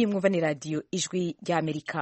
iyi mwumva ni radiyo ijwi ry'Amerika.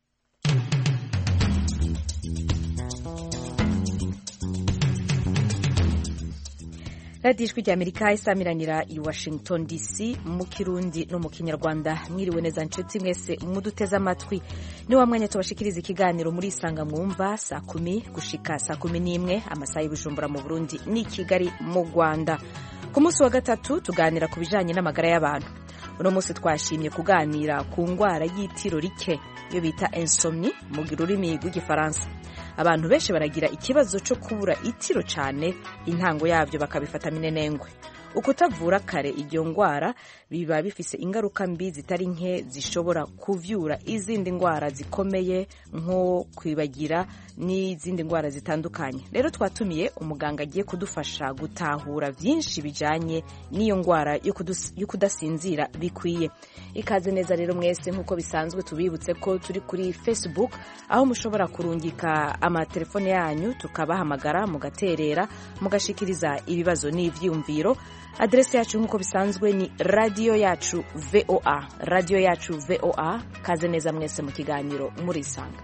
radiyo ijwi ry'Amerika isamiranira i Washington DC mu Kirundi no mu Kinyarwanda. Mwiriwe neza nshuti mwese muduteze amatwi, ni wa mwanya tubashikiriza ikiganiro muri Isanga mwumva saa 10 gushika saa 11 amasaha y'Ibujumbura mu Burundi ni Kigali mu Rwanda. Ku munsi wa gatatu tuganira ku bijanye n'amagara y'abantu. Uno munsi twashimye kuganira ku ngwara y'itiro rike yo bita insomnie mu rurimi rw'igifaransa. Abantu benshi baragira ikibazo cyo kubura itiro cyane, intango yavyo bakabifata minenengwe. Ukutavura kare iyo ngwara biba bifise ingaruka mbi zitari nke zishobora kuvyura izindi ngwara zikomeye nko kwibagira n'izindi ngwara zitandukanye. Rero twatumiye umuganga agiye kudufasha gutahura vyinshi bijanye n'iyo ngwara yo kudasinzira bikwiye. Ikaze neza rero mwese, nkuko bisanzwe tubibutse ko turi kuri Facebook aho mushobora kurungika amatelefone yanyu tukabahamagara mugaterera mugashikiriza ibibazo n'ivyumviro. Adresi yacu nkuko bisanzwe ni radio yacu VOA, radio yacu VOA. Kaze neza mwese mu kiganiro muri Isanga.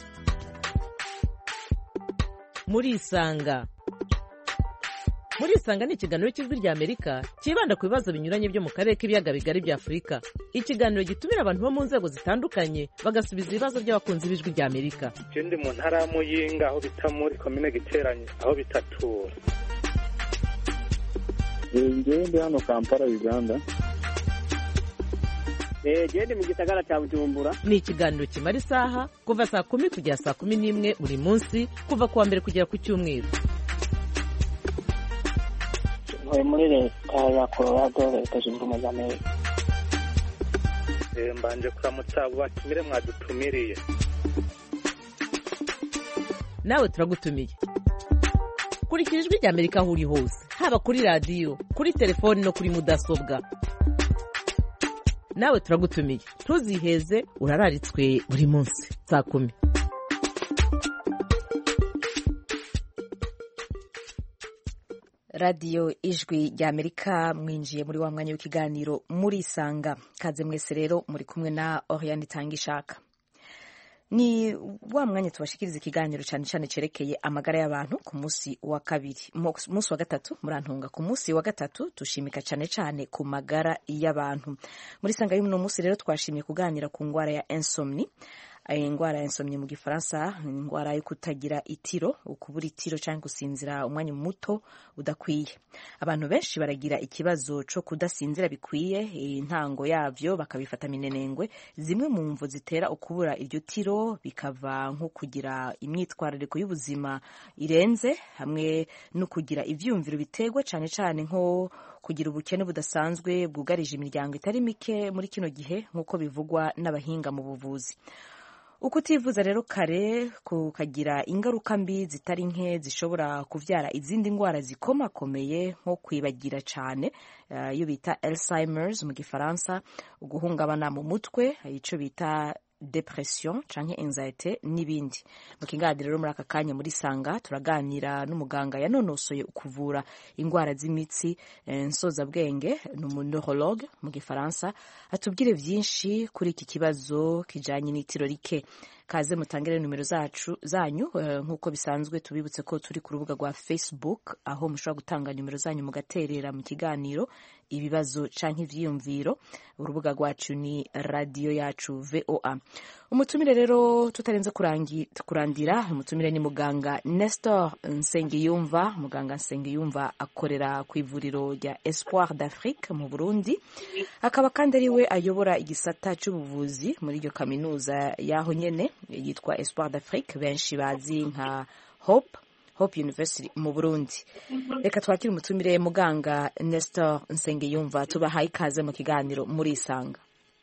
Muri Isanga ni ikiganiro cy'ijwi ry'Amerika kibanda ku bibazo binyuranye byo mu karere k'ibiyaga bigari bya Afurika. Ikiganiro gitumira abantu bo mu nzego zitandukanye bagasubiza ibibazo by'abakunzi b'ijwi ry'Amerika. Ndi mu ntara ya Muyinga aho bita muri komine Giteranye aho bitatura. Ndi hano Kampala, Uganda. Ndi mu gisagara cya Bujumbura. Ni ikiganiro kimara isaha kuva saa 10 kugera saa 11 buri munsi kuva kuwa mbere kugera ku cyumweru. Muri leta ya Colorado, leta zunze ubumwe za Amerika. Mbanje kuramutsa abo batumire mwadutumiriye. Nawe turagutumiye. Kurikira ijwi ry'Amerika aho uri hose, haba kuri radiyo, kuri telefoni no kuri mudasobwa. Nawe turagutumiye, ntuziheze, urararitswe buri munsi saa 10. radiyo ijwi ry'Amerika, mwinjiye muri wa mwanya w'ikiganiro muri Isanga. Kaze mwese rero, muri kumwe na Oriane Tangishaka. Ni wa mwanya tubashikiriza ikiganiro cyane cyane cerekeye amagara y'abantu ku munsi wa kabiri, munsi wa gatatu murantunga. Ku munsi wa gatatu tushimika cyane cyane ku magara y'abantu. Muri Isanga y'uno munsi rero twashimye kuganira ku ngwara ya insomnie. Ingwara ya insomnie mu gifaransa ni ingwara yo kutagira itiro, ukubura itiro cyangwa gusinzira umwanya muto udakwiye. Abantu benshi baragira ikibazo cyo kudasinzira bikwiye, intango yavyo bakabifata minenengwe. Zimwe mu mvo zitera ukubura iryo tiro bikava nko kugira imyitwarariko y'ubuzima irenze, hamwe no kugira ivyumviro bitegwa cyane cyane nko kugira ubukene budasanzwe bwugarije imiryango itari mike muri kino gihe, nkuko bivugwa n'abahinga mu buvuzi. Ukutivuza rero kare kukagira ingaruka mbi zitari nke zishobora kuvyara izindi ngwara zikomakomeye nko kwibagira cyane, iyo bita Alzheimer's mu gifaransa, uguhungabana mu mutwe, ico bita depression canke anxiety n'ibindi. Mu kiganiro rero muri aka kanya muri Isanga turaganira n'umuganga yanonosoye ukuvura ingwara z'imitsi nsozabwenge, n'umuneurologue mu gifaransa, atubwire vyinshi kuri iki kibazo kijanye n'itiro rike. Kaze mutangire numero zanyu nkuko bisanzwe tubibutse ko turi ku rubuga rwa Facebook aho mushobora gutanga numero zanyu mugaterera mu kiganiro ibibazo canke ivyiyumviro. Urubuga rwacu ni radio yacu VOA. Umutumire rero tutarenze kurandira, umutumire ni muganga Nestor Nsengiyumva. Muganga Nsengiyumva akorera ku ivuriro rya Espoir d'Afrique mu Burundi, akaba kandi ariwe ayobora igisata cy'ubuvuzi muri iyo kaminuza yaho nyene yitwa Espoir d'Afrique, benshi bazi nka Hope University mu Burundi. Reka twakire umutumire muganga Nestor Nsengiyumva, tubahaye ikaze mu kiganiro muri Isanga.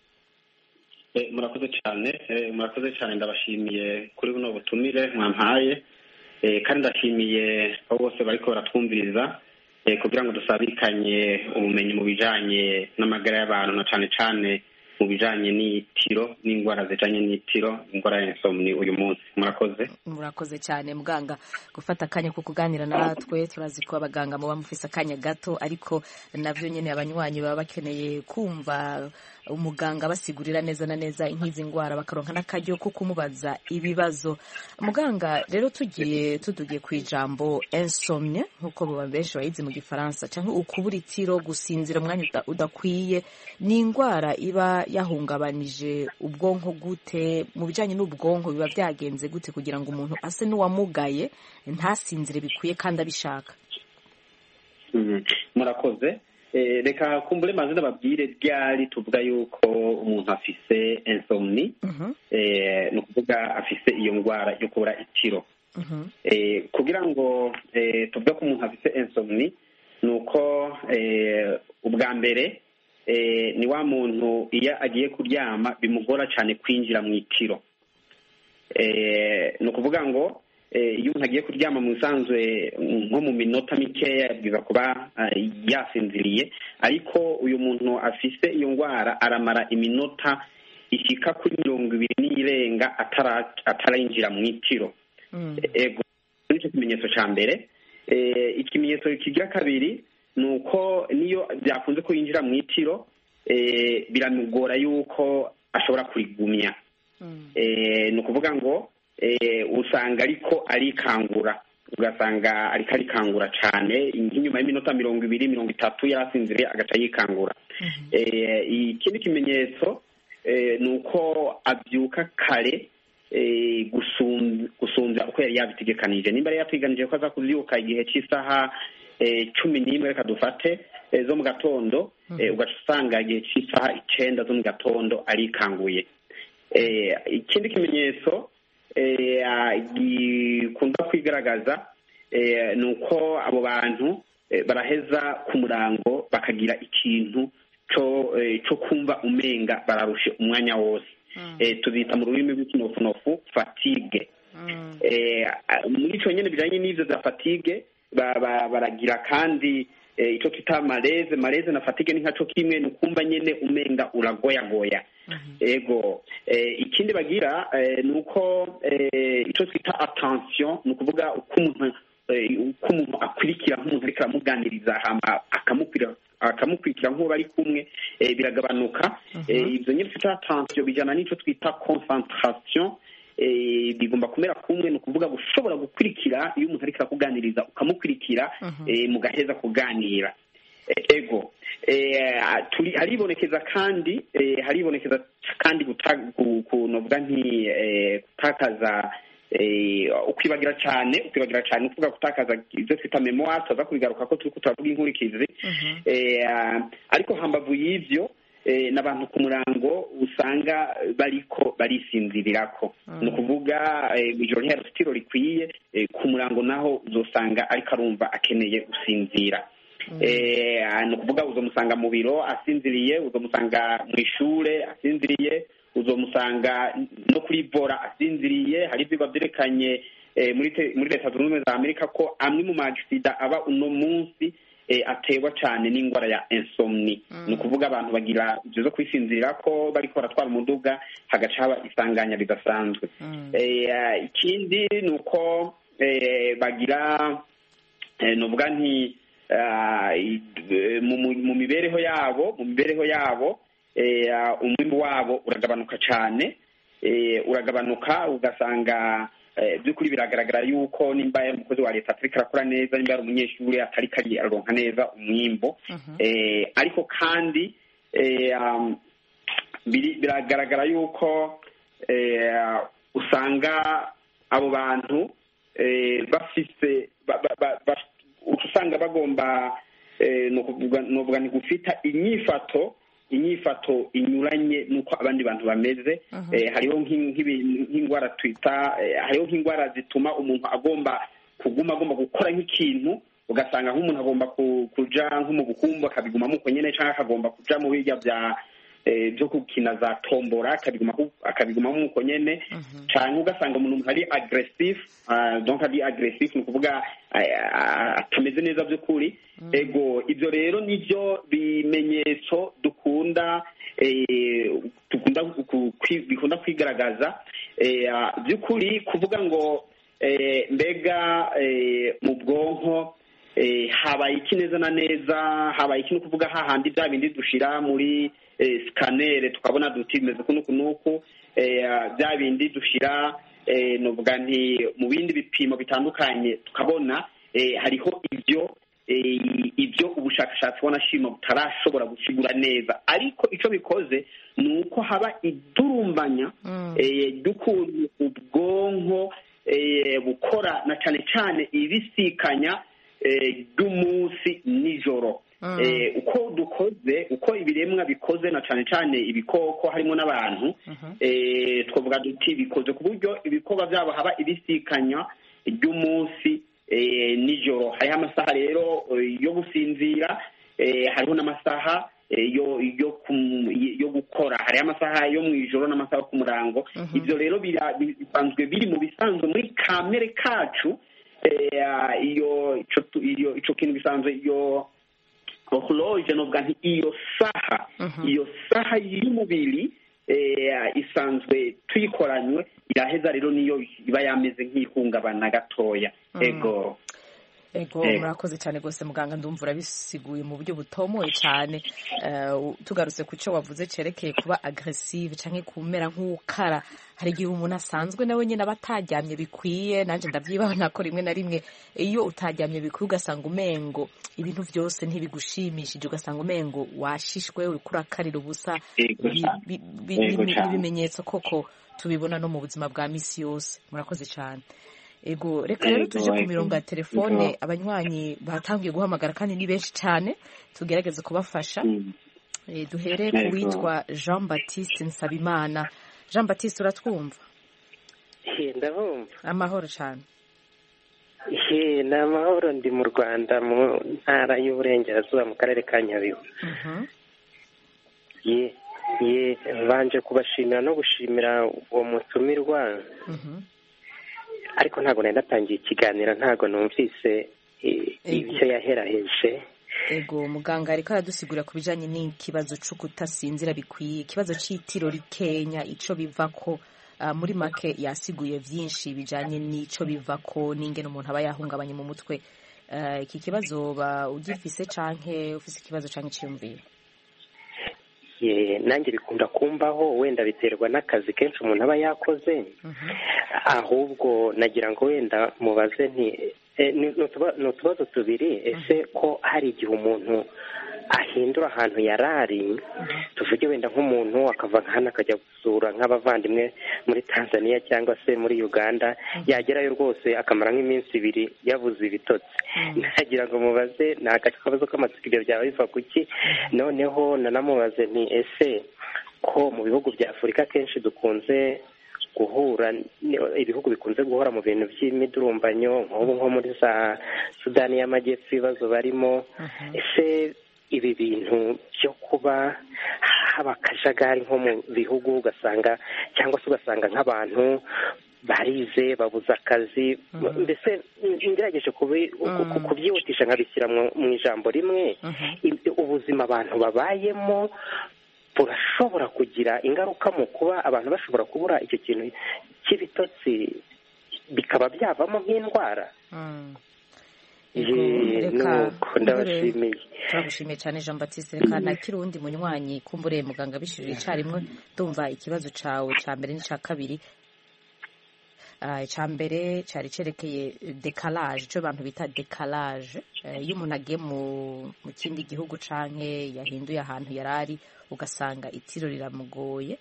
Murakoze cyane, ndabashimiye kuri buno butumire mwampaye, kandi ndashimiye abo bose bariko baratwumviriza kugira ngo dusabikanye ubumenyi mu bijanye n'amagara y'abantu, na cyane mu bijanye n'itiro n'indwara zijanye n'itiro, indwara ya insomni uyu munsi. Murakoze cyane muganga gufata akanya ko kuganira natwe. Turazi ko abaganga muba mufise akanya gato, ariko navyo nyene abanywanyi baba bakeneye kumva umuganga basigurira neza na neza inkizi ndwara, bakaronka n'akaryo ko kumubaza ibibazo. Muganga rero tugiye kwijambo insomnie nkuko baba benshi bayizi mu gifaransa, canke ukubura itiro, gusinzira umwanya udakwiye, ni indwara iba yahungabanije ubwonko gute? Mu bijanye n'ubwonko biba byagenze gute kugira ngo umuntu ase n'uwamugaye ntasinzire bikwiye kandi abishaka? Murakoze. Reka kumbure maze ndababwire ryari tuvuga yuko umuntu afise insomni, ni ukuvuga afise iyo ndwara yo kubura itiro. Kugira ngo tuvuge ko umuntu afise insomni, ni uko ubwa mbere ni wa muntu iyo agiye kuryama bimugora cyane kwinjira mu itiro. Ni ukuvuga ngo iyo umuntu agiye kuryama mu bisanzwe nko mu minota mikeya yabwiza kuba yasinziriye, ariko uyu muntu afise iyo ndwara aramara iminota ishika kuri 20 n'irenga atarinjira mu itiro. Ego nicyo kimenyetso cya mbere. Ikimenyetso kigira kabiri ni uko niyo byakunze ko yinjira mu itiro biramugora yuko ashobora kurigumya. Ni ukuvuga ngo usanga ariko arikangura, ugasanga ariko arikangura cyane nk'inyuma y'iminota 20-30 yarasinziriye agaca yikangura. Ikindi kimenyetso ni uko abyuka kare gusunza uko yari yabitegekanije. Nimba yari yateganije ko aza kubyuka igihe cy'isaha 11 reka dufate zo mu gatondo, ugaca usanga igihe cy'isaha 9 zo mu gatondo arikanguye. Ikindi kimenyetso gikunda kwigaragaza ni uko abo bantu baraheza ku murango bakagira ikintu cyo kumva umenga bararushe umwanya wose. Tubita mu rurimi rw'ikinofunofu fatigue. Muri icyo nyine bijyanye n'ibyo za fatigue baragira kandi icyo twita mareze na fatigue ni nkaco kimwe, ni ukumva nyine umenga uragoyagoya. Ego ikindi bagira ni uko icyo twita attention, ni ukuvuga uko umuntu akurikira nk'umuntu ariko aramuganiriza akamukurikira nk'uwo bari kumwe biragabanuka. Ibyo nyine twita attention bijyana n'icyo twita concentration, bigomba kumera kumwe, ni ukuvuga gushobora gukurikira iyo umuntu ariko arakuganiriza ukamukurikira mugaheza kuganira. Ego haribonekeza kandi kunovuga gutakaza ukwibagira cyane ukuvuga gutakaza ibyo twita memoire, tuza kubigaruka ko turi kutavuga inkurikizi. Ariko hambavu y'ivyo n'abantu ku murango usanga bariko barisinzirirako. Ni ukuvuga ijoro ry'urutiro rikwiye, ku murango naho uzosanga ariko arumva akeneye gusinzira. Ni ukuvuga uzomusanga mu biro asinziriye, uzomusanga mu ishure asinziriye, uzomusanga no kuri vora asinziriye. Hari ivyigwa vyerekanye muri Leta Zunze Ubumwe za Amerika ko amwe mu maagisida aba uno munsi atewa cyane n'indwara ya insomni. Ni ukuvuga abantu bagira ibyo zo kwisinzirira ko bariko baratwara umuduga hagaca haba isanganya bidasanzwe. Ikindi ni uko bagira nuvuga nti mu mibereho yabo umwimbu wabo uragabanuka cyane, ugasanga by'ukuri biragaragara yuko nimba ari umukozi wa leta atariko arakora neza, nimba ari umunyeshuri atariko araronka neza umwimbo. Ariko kandi biragaragara yuko usanga abo bantu bafise usanga bagomba novuga ni gufita inyifato inyuranye nuko abandi bantu bameze. Hariho nk'indwara twita, hariho nk'indwara zituma umuntu agomba gukora nk'ikintu, ugasanga nk'umuntu agomba kuja nko mu bukumbu akabigumamo uko nyene, canke akagomba kuja mu birya byo gukina za tombora akabigumamo uko nyene, canke ugasanga umuntu ari aggressive, donc ari aggressive ni ukuvuga atameze neza by'ukuri. Ego ivyo rero nivyo bimenyetso dukunda bikunda kwigaragaza by'ukuri kuvuga ngo mbega mu bwonko habaye iki neza na neza, habaye iki ni ukuvuga hahandi bya bindi dushira muri sikanere tukabona duti bimeze kunuku bya bindi dushira nuvuga nti mu bindi bipimo bitandukanye tukabona hariho ibyo ubushakashatsi wanashima butarashobora gusigura neza, ariko icyo bikoze ni uko haba idurumbanya ry'ukuntu ubwonko bukora na cyane cyane ibisikanya ry'umunsi nijoro. Uko dukoze, uko ibiremwa bikoze na cyane cyane ibikoko harimo n'abantu, twavuga duti bikoze ku buryo ibikorwa byabo haba ibisikanya ry'umunsi nijoro. Hariho amasaha rero yo gusinzira, hariho n'amasaha yo gukora, hariho amasaha yo mu ijoro n'amasaha yo ku murango. Ibyo rero bisanzwe biri mu bisanzwe muri kamere kacu. Ico kintu bisanzwe iyo horloge novuga nti iyo saha y'umubiri isanzwe tuyikoranywe iraheza rero niyo iba yameze nk'ihungabana gatoya. Ego murakoze cyane rwose muganga, ndumva urabisiguye mu buryo butomoye cyane. Tugarutse ku cyo wavuze cerekeye kuba aggressive canke kumera nk'ukara, hari igihe umuntu asanzwe nawe nyine aba ataryamye bikwiye. Nanjye ndabyibona ko rimwe na rimwe iyo utaryamye bikwiye ugasanga umengo ibintu byose ntibigushimishije, ugasanga umengo washishwe uriko urakarira ubusa. Ibimenyetso koko tubibona no mu buzima bwa misi yose. Murakoze cyane. Ego, reka rero tuje ku mirongo ya telefone. Abanywanyi batangiye guhamagara kandi ni benshi cyane, tugerageze kubafasha. Duhere ku witwa Jean Baptiste Nsabimana. Jean Baptiste, uratwumva? Ndabumva. Amahoro cyane. Ni amahoro, ndi mu Rwanda mu ntara y'Uburengerazuba mu karere ka Nyabihu. Banje kubashimira no gushimira uwo mutumirwa. Ariko ntabwo nari natangiye ikiganiro, ntabwo numvise icyo yaheraheje. Ego, muganga ariko aradusigura ku bijyanye n'ikibazo cyo kutasinzira bikwiye, ikibazo cy'itiro rikenya, icyo biva ko muri make yasiguye byinshi bijyanye n'icyo biva ko n'ingene umuntu aba yahungabanye mu mutwe. Iki kibazo ugifise canke ufise ikibazo canke cyiyumvira? Nanjye bikunda kumbaho, wenda biterwa n'akazi kenshi umuntu aba yakoze. Ahubwo nagira ngo wenda mubaze nti ni utubazo tubiri. Ese ko hari igihe umuntu ahindura ahantu yarari, tuvuge wenda nk'umuntu akava hano akajya gusura nk'abavandimwe muri Tanzania cyangwa se muri Uganda, yagerayo rwose akamara nk'iminsi 2 yabuze ibitotsi. Nagira ngo mubaze ni akabazo k'amatsiko, ibyo byaba biva kuki? Noneho nanamubaze nti ese ko mu bihugu bya Afurika kenshi dukunze guhura, ibihugu bikunze guhora mu bintu by'imidurumbanyo nk'ubu nko muri za Sudani y'Amajyepfo ibibazo barimo, ese ibi bintu byo kuba haba akajagari nko mu bihugu ugasanga, cyangwa se ugasanga nk'abantu barize babuze akazi, mbese ngerageje kubyihutisha nkabishyira mu ijambo rimwe, ubuzima abantu babayemo burashobora kugira ingaruka mu kuba abantu bashobora kubura icyo kintu cy'ibitotsi bikaba byavamo nk'indwara. Ndabashimiye. Turagushimiye cyane Jean Baptiste. Reka nakira uwundi munywanyi kumbure muganga bishirije icyarimwe. Ndumva ikibazo cawe cya mbere n'icya kabiri. Icya mbere cyari cerekeye decalage, icyo abantu bita decalage. Iyo umuntu agiye mu kindi gihugu canke yahinduye ahantu yarari ugasanga itiro riramugoye.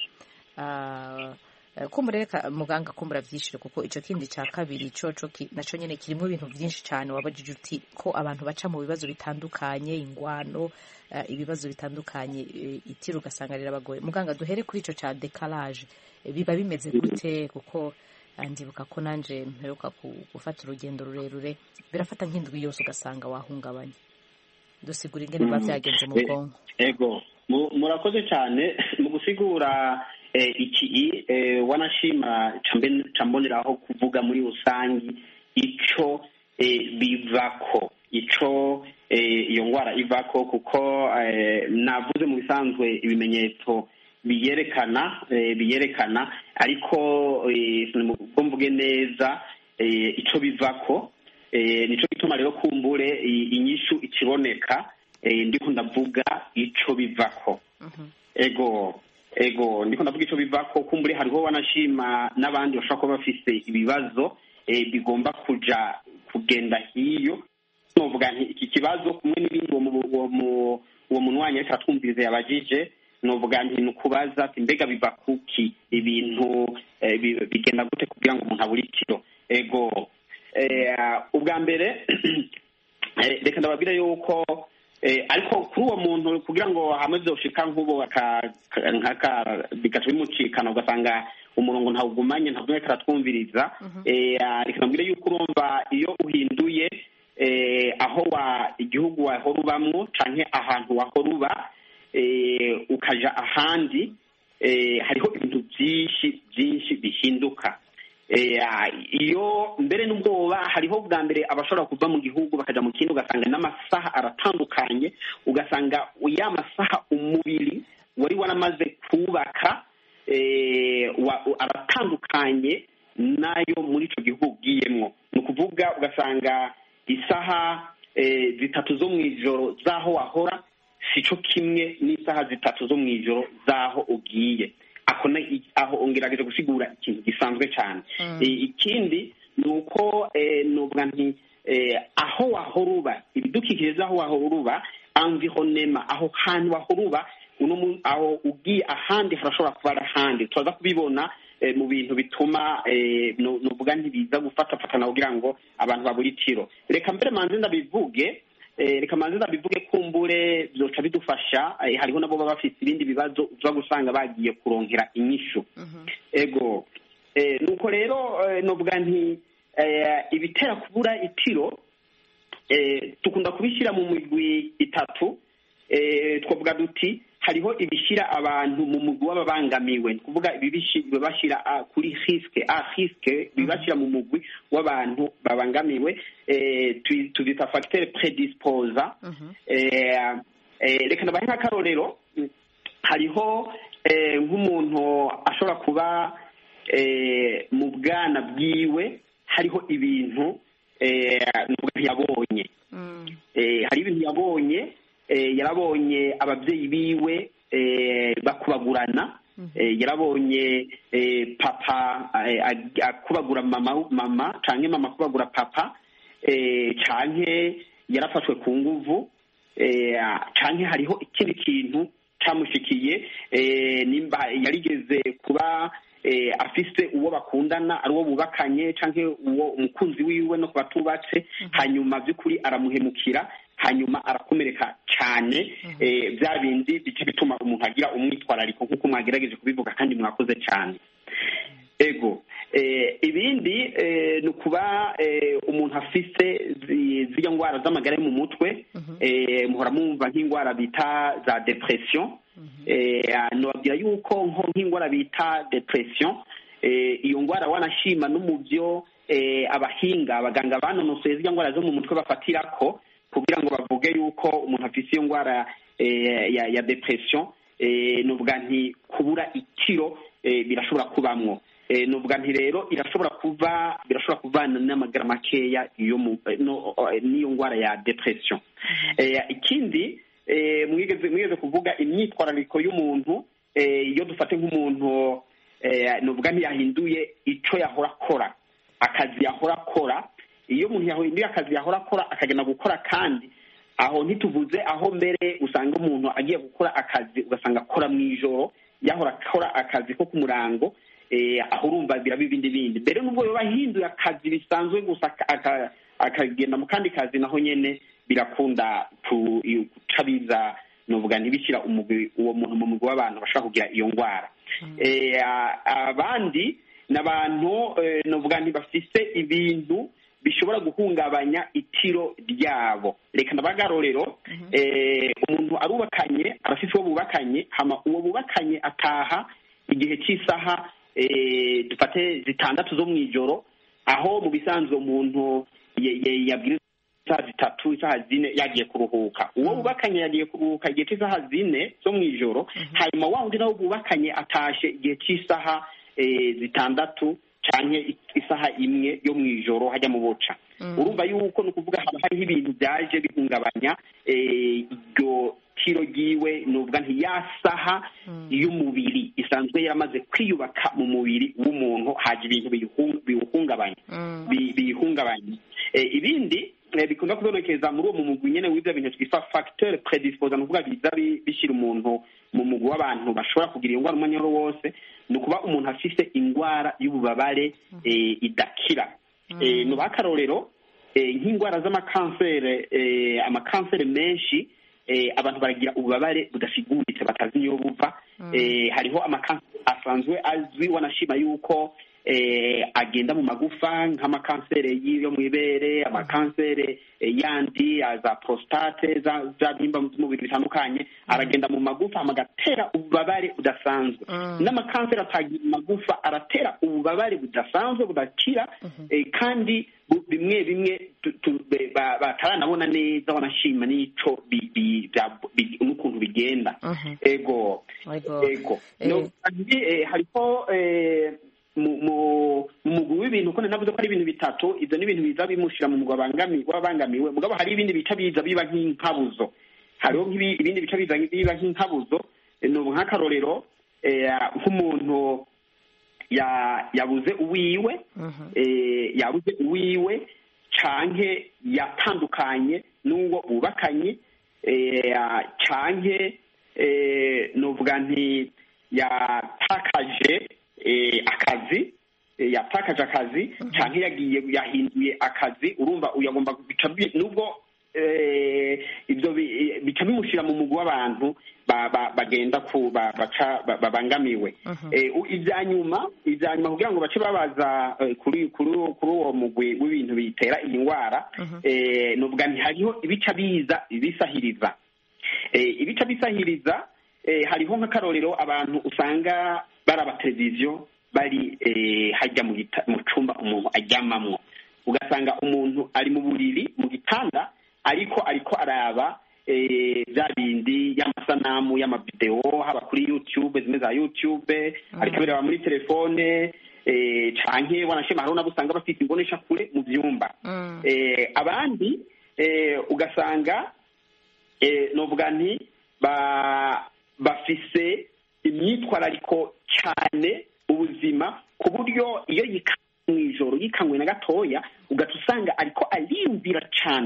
Kumureka muganga kumbura byishire, kuko icyo kindi cya kabiri naco nyene kirimo ibintu byinshi cyane. Wabajije uti ko abantu baca mu bibazo bitandukanye, ingwano, ibibazo bitandukanye, itiro ugasanga rirabagoye. Muganga, duhere kuri icyo cya decalage, biba bimeze gute? Kuko ndibuka ko nanje mperuka gufata urugendo rurerure, birafata nk'indwi yose ugasanga wahungabanye. Dusigura ingene biba byagenze mu bwonko. Ego, murakoze cyane mu gusigura iki wanashima camboneraho kuvuga muri rusangi icyo bivako. ico iyo ngwara ivako, kuko navuze mu bisanzwe ibimenyetso biyerekana ariko ubwo mvuge neza ico bivako, nico gituma rero kumbure inyishu ikiboneka ndiko ndavuga ico bivako. Ego ndiko ndavuga ico bivako, kumbure hariho wanashima n'abandi bashobora kuba bafise ibibazo bigomba kugenda hiyo. Novuga nti iki kibazo kumwe n'ibindi uwo munwanyi ariko atwumviriza yabajije, novuga nti nukubaza ati mbega biva kuki ibintu bigenda gute kugira ngo umuntu abure ikiro. Ego ubwa mbere reka ndababwira yuko ariko kuri uwo muntu kugira ngo hamwe vyoshika nk'ubo bigaca bimucikana ugasanga umurongo ntawugumanye ntabwo karatwumviriza. Reka ndabwire yuko urumva iyo uhinduye aho igihugu wahora ubamwo canke ahantu wahora uba ukaja ahandi, hariho ibintu byinshi bihinduka. Iyo mbere n'ubwoba hariho bwa mbere abashobora kuva mu gihugu bakaja mu kindi, ugasanga n'amasaha aratandukanye, ugasanga ya masaha umubiri wari waramaze kubaka aratandukanye nayo muri ico gihugu ugiyemwo. Ni ukuvuga ugasanga isaha 3 zo mw'ijoro zaho wahora sico kimwe n'isaha 3 zo mw'ijoro zaho ugiye. Aho ongerageje gusigura ikintu gisanzwe cyane. Ikindi nuko nubwa nti aho wahora uba, ibidukikije aho wahora uba, environnement, aho hantu wahora uba, aho ugiye ahandi harashobora kuba ahandi. Turaza kubibona mu bintu bituma nuvuga ntibiza gufatana kugira ngo abantu babure ikiro. Reka mbere manze ndabivuge kumbure byoca bidufasha. Hariho nabo baba bafite ibindi bibazo uza gusanga bagiye kuronkera inyishu. Ego nuko rero novuga nti ibitera kubura itiro tukunda kubishyira mu migwi itatu. Twavuga duti hariho ibishyira abantu mu mugwi w'ababangamiwe, ni kuvuga bibashyira kuri risque bibashyira mu mugwi w'abantu babangamiwe, tubita facteur predisposa. Reka ndabahe nk'akarorero. Hariho nk'umuntu ashobora kuba mu bwana bwiwe hariho ibintu yabonye. Hari ibintu yabonye, yarabonye ababyeyi biwe bakubagurana, yarabonye papa akubagura mama canke mama akubagura papa, canke yarafashwe ku nguvu, canke hariho ikindi kintu camushikiye, nimba yarigeze kuba afise uwo bakundana ari uwo bubakanye canke uwo umukunzi wiwe no kubatubatse, hanyuma by'ukuri aramuhemukira, hanyuma arakomereka cyane. Bya bindi bice bituma umuntu agira umwitwarariko nk'uko mwagerageje kubivuga kandi mwakoze cyane. Ego ibindi ni ukuba umuntu afise z'iyo ndwara z'amagara yo mu mutwe, muhora mwumva nk'indwara bita za depression. Nobabwira yuko nk'indwara bita depression, iyo ndwara wanashima no mu byo abaganga banonosoye z'iyo ndwara zo mu mutwe bafatirako kugira ngo bavuge yuko umuntu afise iyo ndwara ya depression, nuvuga nti kubura ikiro birashobora kubamwo. Nuvuga nti rero birashobora kuvana n'amagara makeya n'iyo ndwara ya depression. Ikindi mwigeze kuvuga imyitwarariko y'umuntu. Iyo dufate nk'umuntu nuvuga ntiyahinduye ico yahora akora, akazi yahora akora. Iyo umuntu yahinduye akazi yahora akora akagenda gukora kandi aho ntituvuze aho mbere usanga umuntu agiye gukora akazi ugasanga akora mw'ijoro, yahora akora akazi ko ku murango, aho urumva biraba ibindi. Mbere n'ubwo yoba ahinduye akazi bisanzwe gusa akagenda mu kandi kazi, naho nyene birakunda kucabiza novuga ntibishyira uwo muntu mu mugwi w'abantu bashaka kugira iyo ndwara. Abandi n'abantu novuga ntibafise ibintu bishobora guhungabanya itiro ryabo. Reka ndabagarorero. Umuntu arubakanye, arafise uwo bubakanye, hama uwo bubakanye ataha igihe cy'isaha dufate 6 zo mw'ijoro, aho mu bisanzwe umuntu yabwirizwa isaha zitatu isaha zine yagiye kuruhuka. Uwo bubakanye yagiye kuruhuka igihe cy'isaha zine zo mu ijoro, hanyuma wa wundi nawe bubakanye atashe igihe cy'isaha zitandatu canke isaha imwe yo mu ijoro hajya mu buca. Urumva yuko ni ukuvuga haba hariho ibintu byaje bihungabanya iryo tiro ryiwe, nuvuga ntiyasaha y'umubiri isanzwe yaramaze kwiyubaka mu mubiri w'umuntu, haje ibintu biyihungabanya. Ibindi bikunda kubonekeza muri uwo mugwi nyene w'ivyo bintu twita facteur prédisposant, nuvuga biza bishira umuntu mu mugwi w'abantu bashobora kugira iyo ngwara umwanya wose, ni ukuba umuntu afise ingwara y'ububabare idakira. Nuba akarorero nk'ingwara z'amakansere, amakansere menshi abantu baragira ububabare budasiguritse batazi niyo buva. Hariho amakansere asanzwe azwi wanashima yuko agenda mu magufa nk'amakansere yo mu ibere, amakansere yandi za prostate, za bimba mu mubiri bitandukanye, aragenda mu magufa agatera ububabare budasanzwe. N'amakansere atagira magufa aratera ububabare budasanzwe budakira, kandi bimwe bimwe bataranabona neza wanashima n'ico n'ukuntu bigenda. Ego hariho mu mugwi w'ibintu ko navuze ko ari ibintu bitatu, ivyo ni ibintu biza bimushira mu mugwi w'abangamiwe. Mugabo hari ibindi bica biza biba nk'inkabuzo, hariho ibindi bica biza biba nk'inkabuzo. Nubu nk'akarorero nk'umuntu yabuze uwiwe canke yatandukanye n'uwo bubakanye, canke nuvuga nti yatakaje akazi canke yahinduye akazi. Urumva uyagomba nubwo ibyo bica bimushira mu mugwi w'abantu bagenda babangamiwe. Ibya nyuma kugira ngo bace babaza kuri uwo mugwi w'ibintu bitera iyi ngwara, nuvuga nti hariho ibica biza bisahiriza. Ibica bisahiriza hariho nk'akarorero abantu usanga baraba televiziyo bari hajya mu cumba umuntu aryamamwo, ugasanga umuntu ari mu buriri mu gitanda ariko araba bya bindi y'amasanamu y'amavideo haba kuri YouTube, zimwe za YouTube, ariko biraba muri telefone, canke wanashema hariho nabo usanga bafite imbonesha kure mu vyumba. Abandi ugasanga novuga nti bafise imyitwarariko cyane ubuzima, ku buryo iyo mw'ijoro yikangwe na gatoya ugaca usanga ariko ariyumvira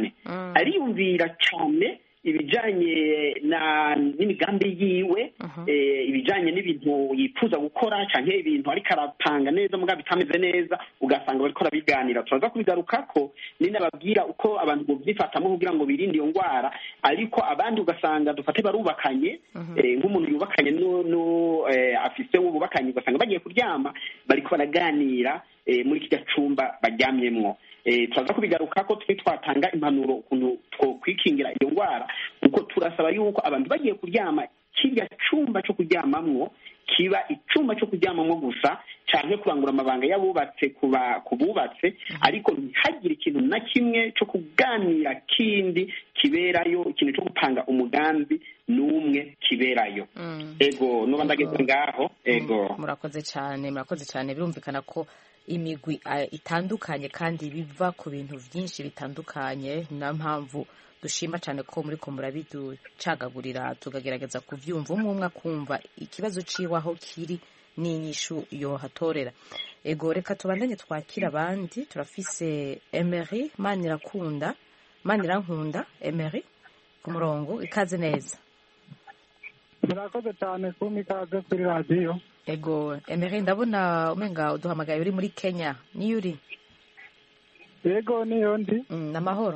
cyane ibijanye n'imigambi yiwe, ibijanye n'ibintu yifuza gukora canke ibintu ariko arapanga neza mugabo bitameze neza, ugasanga bariko arabiganira. Turaza kubigarukako ninababwira uko abantu bovyifatamwo kugira ngo birinde iyo ngwara. Ariko abandi ugasanga dufate barubakanye, nk'umuntu yubakanye afise uwo bubakanye, ugasanga bagiye kuryama bariko baraganira muri kirya cumba baryamyemwo. Turaza kubigarukako twatanga impanuro ukuntu twokwikingira iyo ngwara, kuko turasaba yuko abantu bagiye kuryama kirya cumba cyo kuryamamwo kiba icumba cyo kuryamamwo gusa, canke kurangura amabanga y'abubatse kububatse, ariko ntihagire ikintu na kimwe cyo kuganira kindi kiberayo, ikintu cyo gupanga umugambi n'umwe kiberayo. Ego nuba ndageze ngaho. Ego murakoze cyane. Birumvikana ko imigwi itandukanye kandi biva ku bintu byinshi bitandukanye, na mpamvu dushima cyane ko muri ko murabiducagagurira tukagerageza kuvyumva, umwe akumva ikibazo ciwe aho kiri n'inyishu yohatorera. Ego reka tubandanye twakira abandi. Turafise Emery Manirankunda Emery ku murongo, ikaze neza. Murakoze cyane kumpa ikaze kuri radiyo. Ego Emery, ndabona umenga uduhamagaye uri muri Kenya, niyo uri? Yego niyo ndi. Namahoro.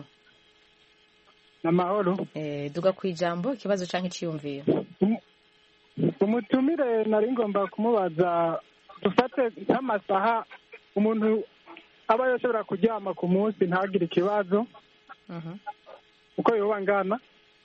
Duga kwijambo, ikibazo canke iciyumviro. Umutumire nari ngomba kumubaza, dufate nk'amasaha umuntu aba yoshobora kuryama ku munsi ntagire ikibazo, uko yoba ngana.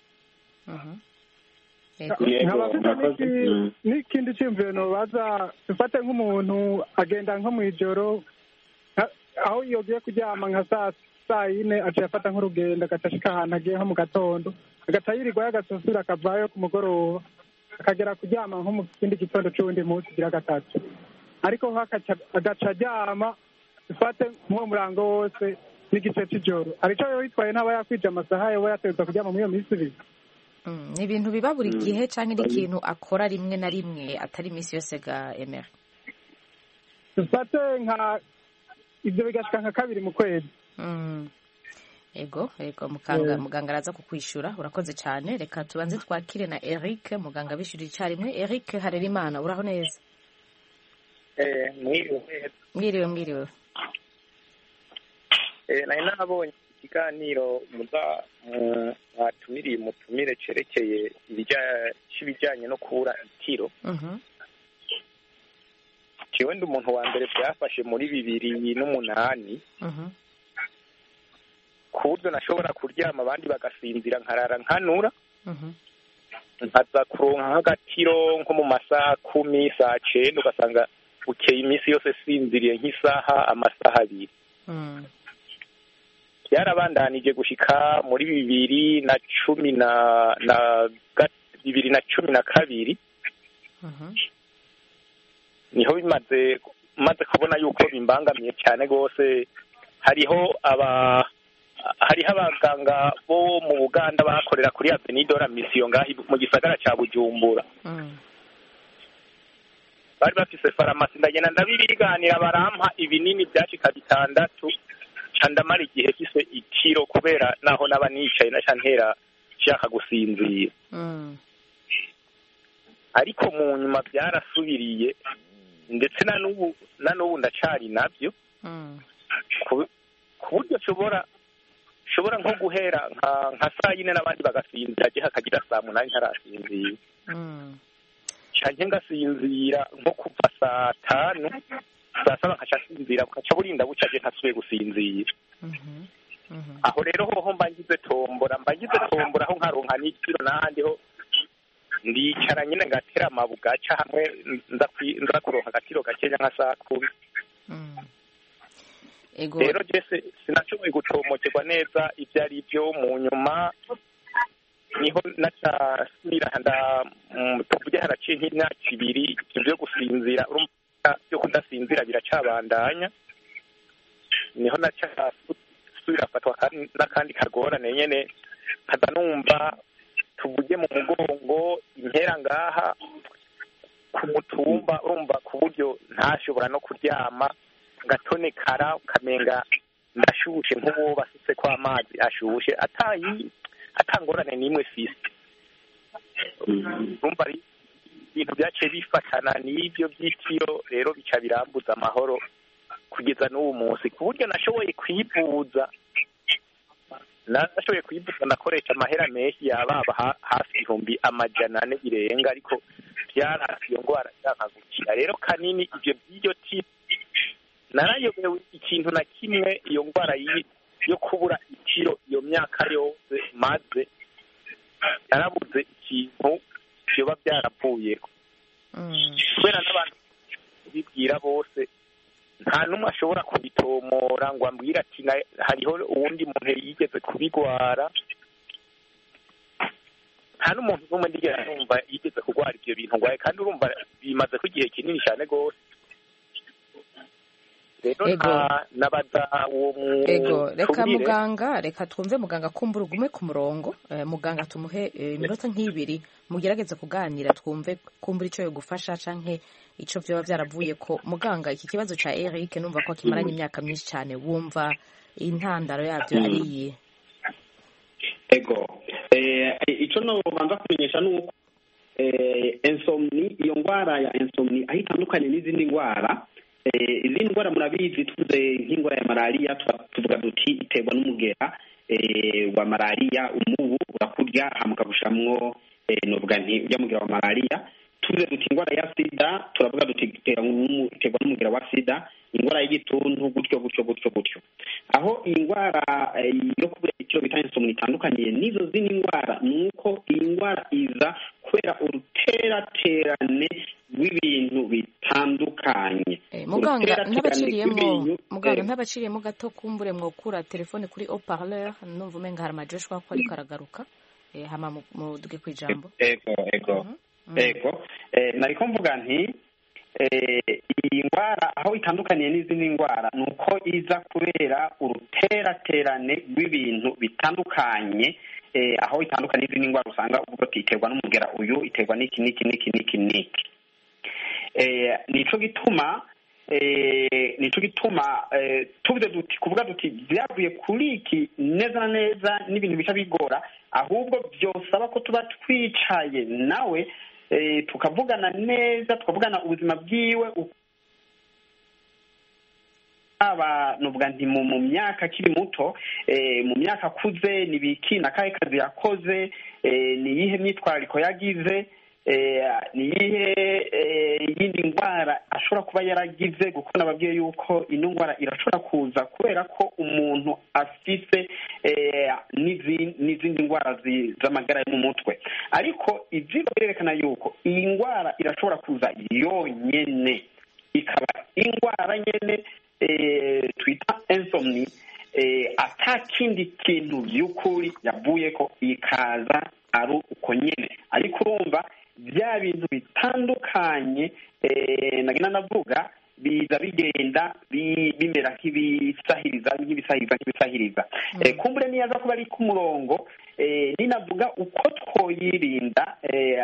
N'ikindi cyumviro nobaza, dufate nk'umuntu agenda nko mw'ijoro aho yogiye kuryama nka saa saa yine aciye afata nk'urugendo agaca ashika ahantu agiye nko mu gatondo agaca yirirwayo agasubira akavayo ku mugoroba akagera kuryama nko mu kindi gitondo c'uwundi munsi ugira gatatu ariko ho agaca aryama ufate nk'uwo murango wose n'igice c'ijoro arico yo yitwaye ntaba yakwije amasaha yoba yategerezwa kuryama muri iyo minsi ibiri. Ni ibintu biba buri gihe canke ni ikintu akora rimwe na rimwe atari iminsi yose ga Emery? Dufate nka ibyo bigashika nka kabiri mu kwezi. Ego muganga araza kukwishura. Urakoze cyane. Reka tubanze twakire na Eric muganga bishurira icyarimwe. Eric Harerimana uraho neza? Mwiriwe. Nari nabonye ikiganiro mwatumiriye umutumire cerekeye ibijyanye no kubura itiro. Jewe ndi umuntu wa mbere byafashe muri 2008 ku buryo nashobora kuryama abandi bagasinzira nkarara nkanura nkaza kuronka nk'agatiro nko mu masaha 10 saa 9 ugasanga bukeye iminsi yose sinziriye nk'isaha amasaha 2. Byarabandanije gushika muri 2012 niho maze kubona yuko bimbangamiye cyane gose. hariho abaganga bo mu Buganda bakorera kuri Avenue de la Mission ngahi mu gisagara ca Bujumbura. Bari bafise farumasi ndagenda ndabiganira barampa ibinini byashika 6 candamara igihe gise itiro kubera naho naba nicaye nashantera shaka gusinzira. Ariko mu nyuma byarasubiriye ndetse na n'ubu ndacari nabyo ku buryo shobora nko guhera nka saa yine n'abandi bagasinzira je hakagira saa 8 ntarasinzira canke ngasinzira nko kuva saa 5 saa 7 nkacasinzira bukaca burinda bucaje ntasubiye gusinzira. Aho rero hoho mbangize tombora aho nkaronka n'ikiro n'ahandi ho ndicara nyine ngatera amabugaca hamwe nza kuronka agatiro gakenya nka saa 10. Rero jese sinashoboye gutomokerwa neza ibyo ari byo. Mu nyuma niho nacasubira tuvuge haraciye nk'imyaka 2 ibyo gusinzira byo kudasinzira biracabandanya. Niho nacasubira fatwa n'akandi kagorane nyene kaza numva tuvuge mu mugongo impera ngaha ku mutumba urumva ku buryo ntashobora no kuryama gatonekara ukamenga ndashushe nk'uwo basutse kwa amazi ashushe atangorane n'imwe fisi. Urumva ibintu byaciye bifatana n'ibyo by'itiro rero bica birambuza amahoro kugeza n'uwo munsi ku buryo nashoboye kwivuza nakoresha amahera menshi yababa hafi 400 birenga ariko byarasi iyo ngwara cyakagukira. Rero kanini ibyo by'iryo tipo narayobewe ikintu na kimwe iyo ngwara yo kubura itiro iyo myaka yose maze narabuze ikintu byoba byaravuyeho kubera n'abantu bibwira bose nta n'umwe ashobora kubitomora ngo ambwira ati hariho uwundi muntu yigeze kubigwara. Nta n'umuntu n'umwe ndigera numva yigeze kugwara ibyo bintu ngwaye kandi urumva bimaze ko igihe kinini cyane gose. Rero nabaza reka twumve muganga kumbura ugume ku murongo. Muganga tumuhe iminota nk'ibiri mugerageze kuganira twumve kumbura icyo yogufasha canke ico vyoba byaravuye ko. Muganga, iki kibazo ca Eric numva ko kimaranye imyaka myinshi cyane, wumva intandaro yabyo ariye? Ico no banza kumenyesha nuko insomni, iyo ngwara ya insomni aho itandukanye n'izindi ngwara. Izindi ndwara murabizi tuvuze nk'indwara ya malariya tuvuga duti iterwa n'umugera wa malariya, umubu urakurya hamukagushamwo novuga nti ujya mugera wa malariya. Tuvuze duti indwara ya sida turavuga duti iterwa n'umugera wa sida, indwara y'igituntu gutyo. Aho iyi ndwara yo kubura itiro bita insomni itandukanye n'izo zindi ndwara nuko iyi ndwara iza kubera uruteraterane rw'ibintu bitandukanye. Muganga muganga ntabaciriyemo gato kumbure mwokura telefone kuri haut-parleur numva umenga hari amajoshwa ko ariko aragaruka hama muduge kwijambo. Ego nariko mvuga nti iyi ndwara aho itandukaniye n'izindi ndwara ni uko iza kubera uruteraterane rw'ibintu bitandukanye, aho itandukanye n'izindi ndwara usanga ubwo iterwa n'umugera uyu, iterwa n'iki nico gituma tuvuze duti kuvuga duti byavuye kuri iki neza na neza n'ibintu bica bigora, ahubwo byosaba ko tuba twicaye nawe tukavugana neza, tukavugana ubuzima bwiwe nuvuga nti mu myaka akiri muto, mu myaka akuze nibiki nakahe kazi yakoze, niyihe myitwarariko yagize, niyihe yindi ndwara ashobora kuba yaragize, kuko nababwiye yuko ino ndwara irashobora kuza kubera ko umuntu afise n'izindi ndwara z'amagara yo mu mutwe, ariko ivyigwa birerekana yuko iyi ndwara irashobora kuza yonyene, ikaba indwara nyene twita insomni, ata kindi kintu by'ukuri yavuyeko, ikaza ari uko nyene. Ariko urumva bya bintu bitandukanye nagenda navuga biza bigenda bimera nk'ibisahiriza. Kumbure niyaza kuba ari ku murongo, ninavuga uko twoyirinda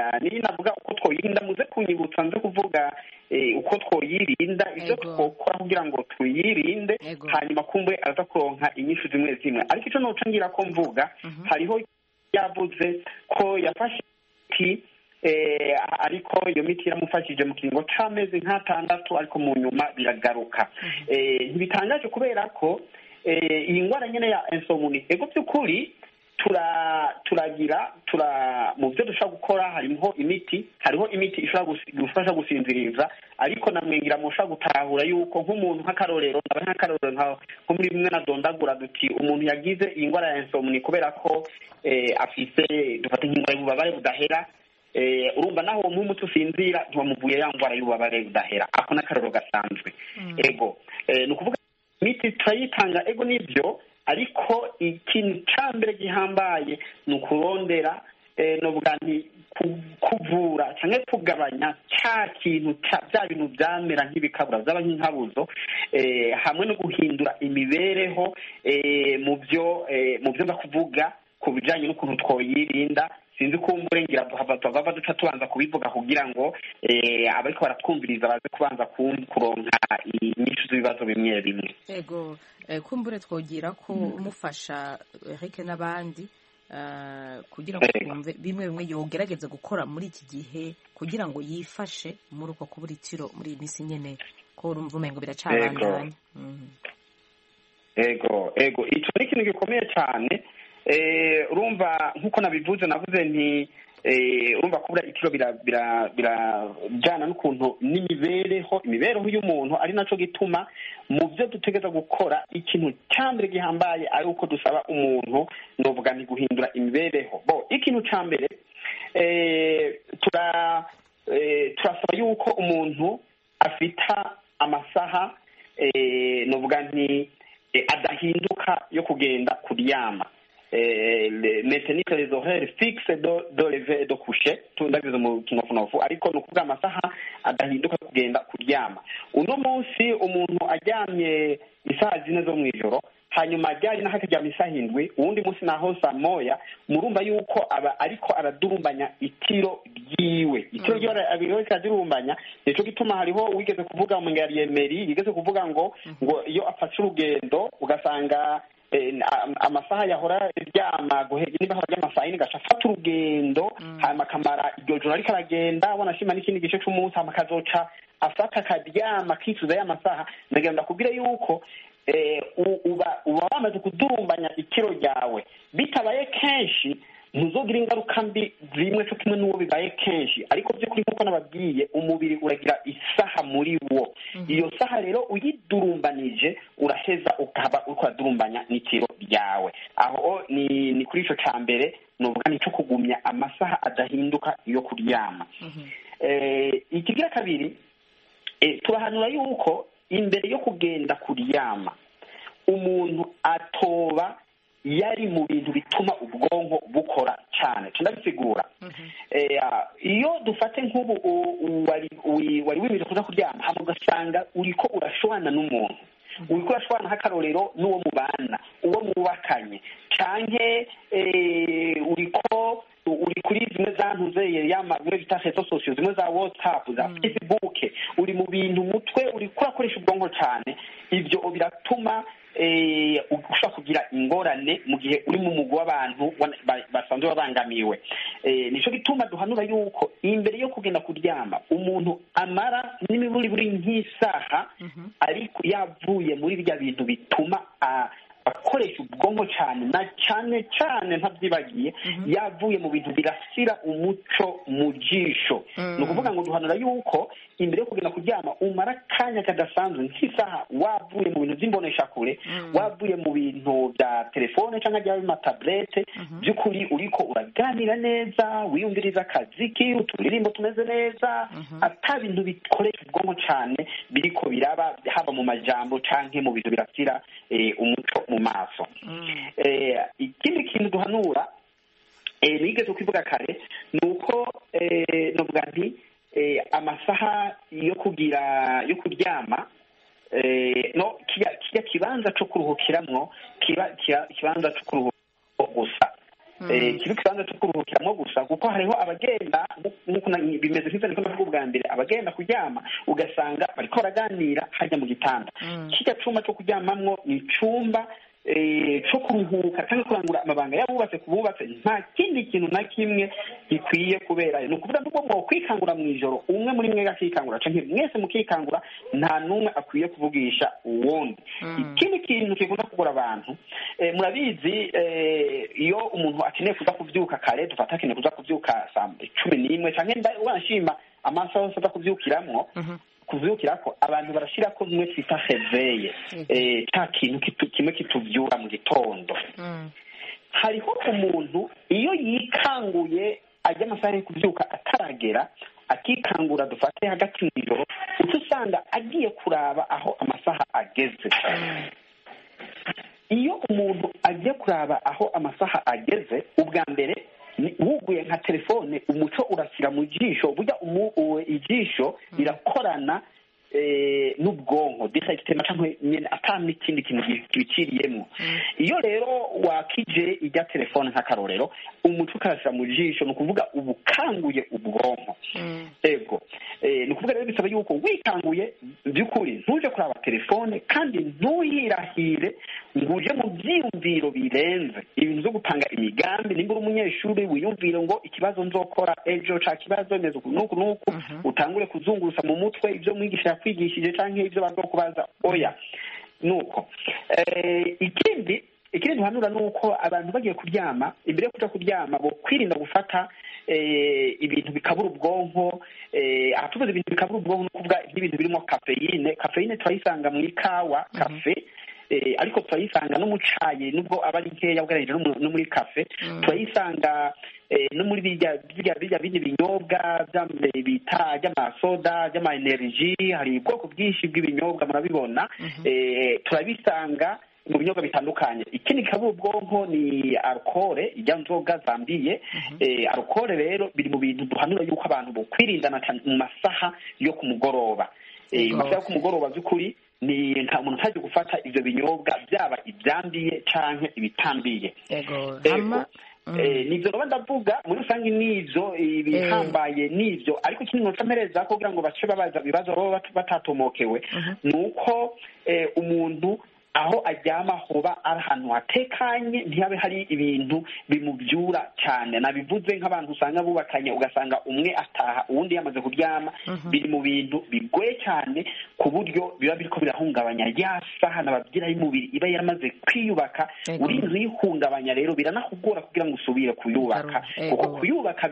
muze kunyibutsa nze kuvuga uko twoyirinda, ibyo twokora kugira ngo tuyirinde, hanyuma kumbure aza kuronka inyishu zimwe zimwe. Ariko icyo noca ngira ko mvuga, hariho yavuze ko yafashe imiti, ariko iyo miti yaramufashije mu kiringo c'amezi nk'atandatu, ariko mu nyuma biragaruka. Ntibitangaje kubera ko iyi ndwara nyene ya insomni, ego by'ukuri turagira mu byo dushobora gukora, hariho imiti ishobora gufasha gusinziriza, ariko namwengira mushobora gutahura yuko nk'umuntu nk'akarorero nko muri bimwe nadondagura duti umuntu yagize iyi ndwara ya insomni kubera ko afise dufate nk'indwara y'ububabare budahera, urumva naho uwo muntu usinzira ntiwamuvuye ya ndwara y'ububabare budahera, ako n'akarorero gasanzwe. Ego ni ukuvuga imiti turayitanga, ego nibyo, ariko ikintu cya mbere gihambaye ni ukurondera novuga nti kuvura cyangwa kugabanya cya kintu bya bintu byamera nk'ibikabura byaba nk'inkabuzo, hamwe no guhindura imibereho mu byo ndakuvuga ku bijyanye n'ukuntu twoyirinda. Sinzi ko umurengera tuhava duca tubanza kubivuga kugira ngo abariko baratwumviriza baze kubanza kuronka inyishu z'ibibazo bimwe bimwe. Ego kumbure twogira ko umufasha Eric n'abandi kugira ngo twumve bimwe yogerageza gukora muri iki gihe kugira ngo yifashe muri uko kubura itiro muri iyi minsi nyene, ko urumva umengo biracabandanya. Ego ico ni ikintu gikomeye cyane. Urumva nk'uko navuze nti urumva kubura itiro birajyana n'ukuntu imibereho y'umuntu, ari naco gituma mu byo dutegeza gukora ikintu cya mbere gihambaye ari uko dusaba umuntu novuga ni guhindura imibereho. Ikintu cya mbere turasaba yuko umuntu afita amasaha novuga nti adahinduka yo kugenda kuryama, maintenir les horaires fixes de lever et de coucher, tundagize mu kinofunofu, ariko no kuvuga amasaha adahinduka kugenda kuryama. Uno munsi umuntu aryamye isaha 4 zo mwijoro, hanyuma ajyanye n'akaryama isaha 7, uwundi munsi naho saa moya, murumva yuko aba ariko aradurumbanya itiro ryiwe. Itiro ryiwe abiriwe kadirumbanya, nico gituma hariho wigeze kuvuga mu ngari Emery yigeze kuvuga ngo iyo afashe urugendo ugasanga amasaha yahora ryama niba hora ry'amasaha ine gaca afata urugendo, hanyuma akamara iryo joro ariko aragenda abona ashima n'ikindi gice c'umunsi, hanyuma akazoca afata akaryama akicuza y'amasaha. Ndagira ndakubwire yuko uba wamaze kudurumbanya ikiro ryawe. Bitabaye kenshi ntuzogira ingaruka mbi zimwe cyo kimwe n'uwo bibaye kenshi, ariko by'ukuri nk'uko nababwiye umubiri uragira isaha muri wo. Iyo saha rero uyidurumbanije uraheza ukaba uriko uradurumbanya n'ikiro ryawe. Aho ni kuri ico ca mbere novuga ni cyo kugumya amasaha adahinduka yo kuryama. Ikigira kabiri, turahanura yuko imbere yo kugenda kuryama umuntu atoba yari mu bintu bituma ubwonko bukora cyane. tunabisigura iyo dufate nk'ubu wari wimirije kuza kuryama hama ugasanga uriko urashwana n'umuntu, uriko urashwana nk'akarorero n'uwo mubana, uwo mubakanye, canke uri kuri zimwe za ntuzeye bimwe bita rezo sosiyo, zimwe za watsapu, za fesibuke, uri mu bintu umutwe uriko urakoresha ubwonko cyane. Ibyo biratuma ushobora kugira ingorane mu gihe uri mu mugwi w'abantu basanzwe babangamiwe. Nicyo gituma duhanura yuko imbere yo kugenda kuryama umuntu amara n'imiburi nk'isaha ariko yavuye muri bya bintu bituma akoresha ubwonko cyane na cyane cyane ntabyibagiye yavuye mu bintu birasira umuco mu jisho. ni ukuvuga ngo duhanura yuko imbere yo kugenda kuryama umara akanya kadasanzwe nk'isaha wavuye mu bintu by'imboneshakure, wavuye mu bintu bya telefone cyangwa by'amataburete, by'ukuri uriko uraganira neza, wiyumviriza akaziki, uturirimbo tumeze neza, ata bintu bikoresha ubwonko cyane biriko biraba haba mu majambo canke mu bintu birasira umuco mu maso. Ikindi kintu duhanura nigeze kubivuga kare ni uko novuga nti amasaha yo kuryama kijya kibanza cyo kuruhukiramwo kiba ikibanza cyo kuruhukiramo gusa, kiba ikibanza cyo kuruhukiramo gusa, kuko hariho abagenda nk'uko bimeze nk'ibyo niko ndavuga ubwa mbere, abagenda kuryama ugasanga bariko baraganira hajya mu gitanda. kijya cumba cyo kuryamamwo ni icumba cyo kuruhuka cyangwa kurangura amabanga y'abubatse ku bubatse. nta kindi kintu na kimwe gikwiye kuberayo. ni ukuvuga ngo mwo kwikangura mu ijoro, umwe muri mwe akikangura cyangwa mwese mukikangura, nta n'umwe akwiye kuvugisha uwundi. ikindi kintu kigomba kugura abantu, murabizi iyo umuntu akeneye kuza kubyuka kare, dufata akeneye kuza kubyuka saa 11 cyangwa wanashima amasaha yose aza kuvyukirako abantu barashirako bimwe twita réveil, cya kintu kimwe kituvyura mu gitondo. hariho umuntu iyo yikanguye ajya amasaha yo kuvyuka ataragera, akikangura dufate hagati mu ijoro, usanga agiye kuraba aho amasaha ageze. iyo umuntu agiye kuraba aho amasaha ageze, ubwa mbere wuguye nka telefone, umuco urashyira mu jisho, burya ijisho rirakorana n'ubwonko directement cyangwa ata n'ikindi kintu kibiciriyemo. iyo rero wakije ijya telefone nk'akarorero, umuco ukarashyira mu jisho, ni ukuvuga uba ukanguye ubwonko. ego ni ukuvuga rero bisaba yuko wikanguye by'ukuri ntuje kuraba telefone, kandi ntuyirahire ngo uje mu byiyumviro birenze ibintu byo gupanga imigambi. nimba uri umunyeshuri wiyumvire ngo ikibazo nzokora ejo ca kibazo neza nuku nuku, utangure kuzungurusa mu mutwe ibyo mwigisha yakwigishije canke ibyo bazokubaza. oya nuko ikindi duhanura nuko abantu bagiye kuryama, imbere yo kuja kuryama bo kwirinda gufata ibintu bikabura ubwonko. ahatuvuze ibintu bikabura ubwonko no kuvuga ibintu birimo kafeine turayisanga mu ikawa kafe, ariko turayisanga no mu cayi, nubwo aba ari nkeya ugereranije no muri kafe. turayisanga no muri birya bindi binyobwa bita by'amasoda, by'ama energy. hari ubwoko bwinshi bw'ibinyobwa murabibona. turabisanga mu binyobwa bitandukanye. ikindi kabura ubwonko ni alcohol, ijya nzoga zambiye. alcohol rero biri mu bintu duhanura yuko abantu bo kwirindana mu masaha yo ku mugoroba. masaha yo ku mugoroba by'ukuri ni nta muntu ntaje gufata ivyo binyobwa, byaba ibyambiye canke ibitambiye. nivyo noba ndavuga muri rusange, nivyo ibihambaye nivyo. ariko ikindi nocamereza kugira ngo bace babaza ibibazo baba batatomokewe, nuko umuntu aho aryama hoba ari ahantu hatekanye, ntihabe hari ibintu bimubyura cyane. nabivuze nk'abantu usanga bubakanye ugasanga umwe ataha uwundi yamaze kuryama, biri mu bintu bigoye cyane, ku buryo biba biriko birahungabanya ya saha nababwira y'umubiri iba yaramaze kwiyubaka. urinze uyihungabanya rero biranakugora kugira ngo usubire kuyubaka, kuko kuyubaka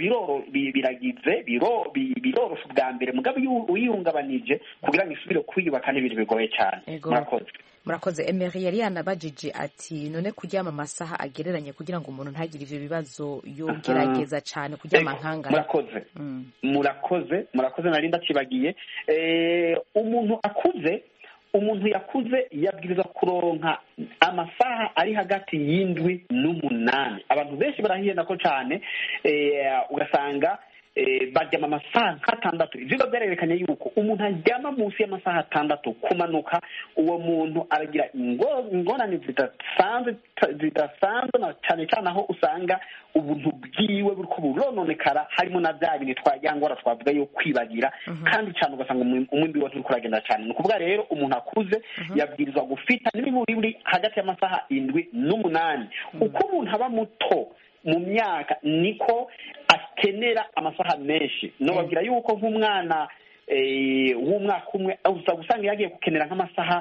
birorosha ubwa mbere, mugabo uyihungabanije kugira ngo isubire kwiyubaka n'ibintu bigoye cyane. murakoze. Emery yari yanabajije ati none kuryama amasaha agereranye kugira ngo umuntu ntagire ivyo bibazo yogerageza cyane kuryama nkangana. murakoze nari ndakibagiye. umuntu akuze umuntu yakuze yabwiriza kuronka amasaha ari hagati y'indwi n'umunani. Abantu benshi barahiyenda ko cyane ugasanga baryama amasaha nk'atandatu. Ibyo byarerekanye yuko umuntu aryama munsi y'amasaha atandatu kumanuka, uwo muntu aragira ingorane zidasanzwe na cyane cyane aho usanga ubuntu bwiwe buriko burononekara, harimo na bya bintu twajyangora twavuga yo kwibagira, kandi cyane ugasanga umwimbi we uriko uragenda cyane. Ni ukuvuga rero umuntu akuze yabwirizwa gufita n'ibiburi hagati y'amasaha 7 n'umunani. Uko umuntu aba muto mu myaka niko akenera amasaha menshi. Nobabwira yuko nk'umwana w'umwaka umwe usanga yagiye gukenera nk'amasaha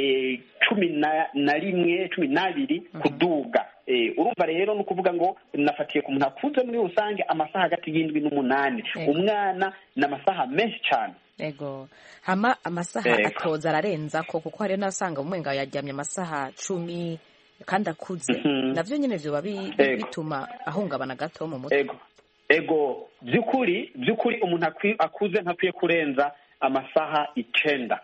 11-12 kuduga. Urumva rero ni ukuvuga ngo nafatiye ku muntu akuze muri rusange amasaha hagati y'indwi n'umunani. Umwana ni amasaha menshi cyane. Ego hama amasaha atoza ararenza ko, kuko hari n'asanga umwenga yaryamye amasaha 10 kandi akuze, navyo nyene vyo bituma ahungabana gato mu mutwe. Ego byukuri umuntu akuze ntakwiye kurenza amasaha 9.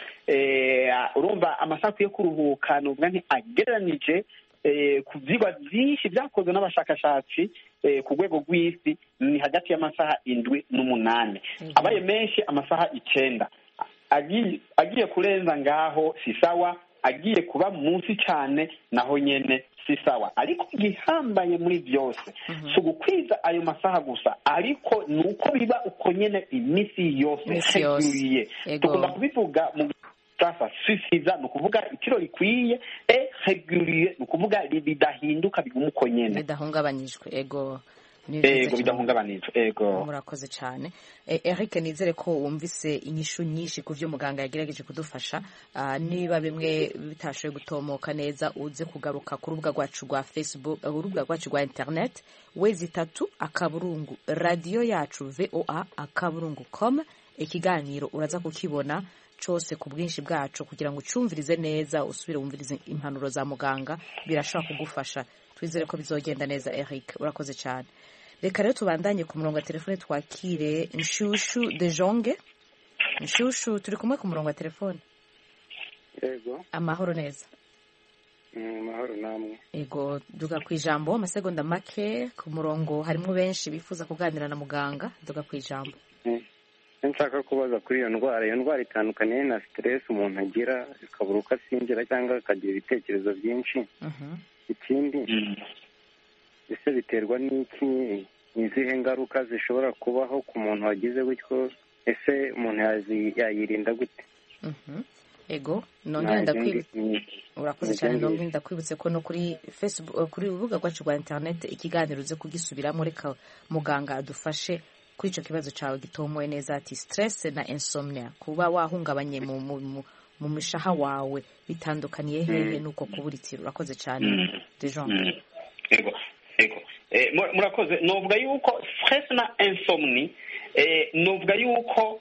Urumva amasaha akwiye kuruhuka n'ubwa nti agereranije ku vyigwa byinshi byakozwe n'abashakashatsi ku rwego rw'isi ni hagati y'amasaha 7 n'umunani. Abaye menshi amasaha 9. Agiye kurenza ngaho si sawa, agiye kuba munsi cyane naho nyene si sawa. Ariko gihambaye muri byose so gukwiza ayo masaha gusa, ariko nuko biba uko nyene imisi yose reguliye. Tugomba kubivuga mu sasa suffisant, no kuvuga itiro rikwiye reguliye, no kuvuga bidahinduka biguma uko nyene, bidahungabanyijwe. Ego bidahungabanijwe. Ego murakoze cyane. Eric, nizere ko wumvise inyishu nyinshi ku byo muganga yagerageje kudufasha. Niba bimwe bitashoboye gutomoka neza, uze kugaruka ku rubuga rwacu rwa Facebook, urubuga rwacu rwa internet wezi3 radio yacu voa.com. Ikiganiro uraza kukibona cyose ku bwinshi bwacu kugira ngo ucumvirize neza, usubire wumvirize impanuro za muganga, birashobora kugufasha. Twizere ko bizogenda neza. Eric, urakoze cyane. Reka rero tubandanye ku murongo wa telefone, twakire Nshushu de Jonge. Nshushu, turi kumwe ku murongo wa telefone. Yego. Amahoro neza. Amahoro namwe. Yego, duga kwijambo amasegonda make ku murongo, harimo benshi bifuza kuganira na muganga. Duga kwijambo. Nshaka kubaza kuri iyo ndwara itandukanye na stress umuntu agira, ikabura uko asinzira cyangwa akagira ibitekerezo byinshi. Ikindi ese biterwa n'iki? Izihe ngaruka zishobora kubaho ku muntu wagize gutyo? Ese umuntu yayirinda gute? Ego urakoze cyane. Nongeye ndakwibutse ko no kuri Facebook, kuri urubuga rwacu rwa internet, ikiganiro uze kugisubiramo. Reka muganga adufashe kuri ico kibazo cawe gitomoye neza, ati stress na insomnia, kuba wahungabanye mu mushaha wawe bitandukaniye hehe nuko kuburitira. Urakoze cyane Dejon. Ego murakoze. Novuga yuko stress na insomnie novuga yuko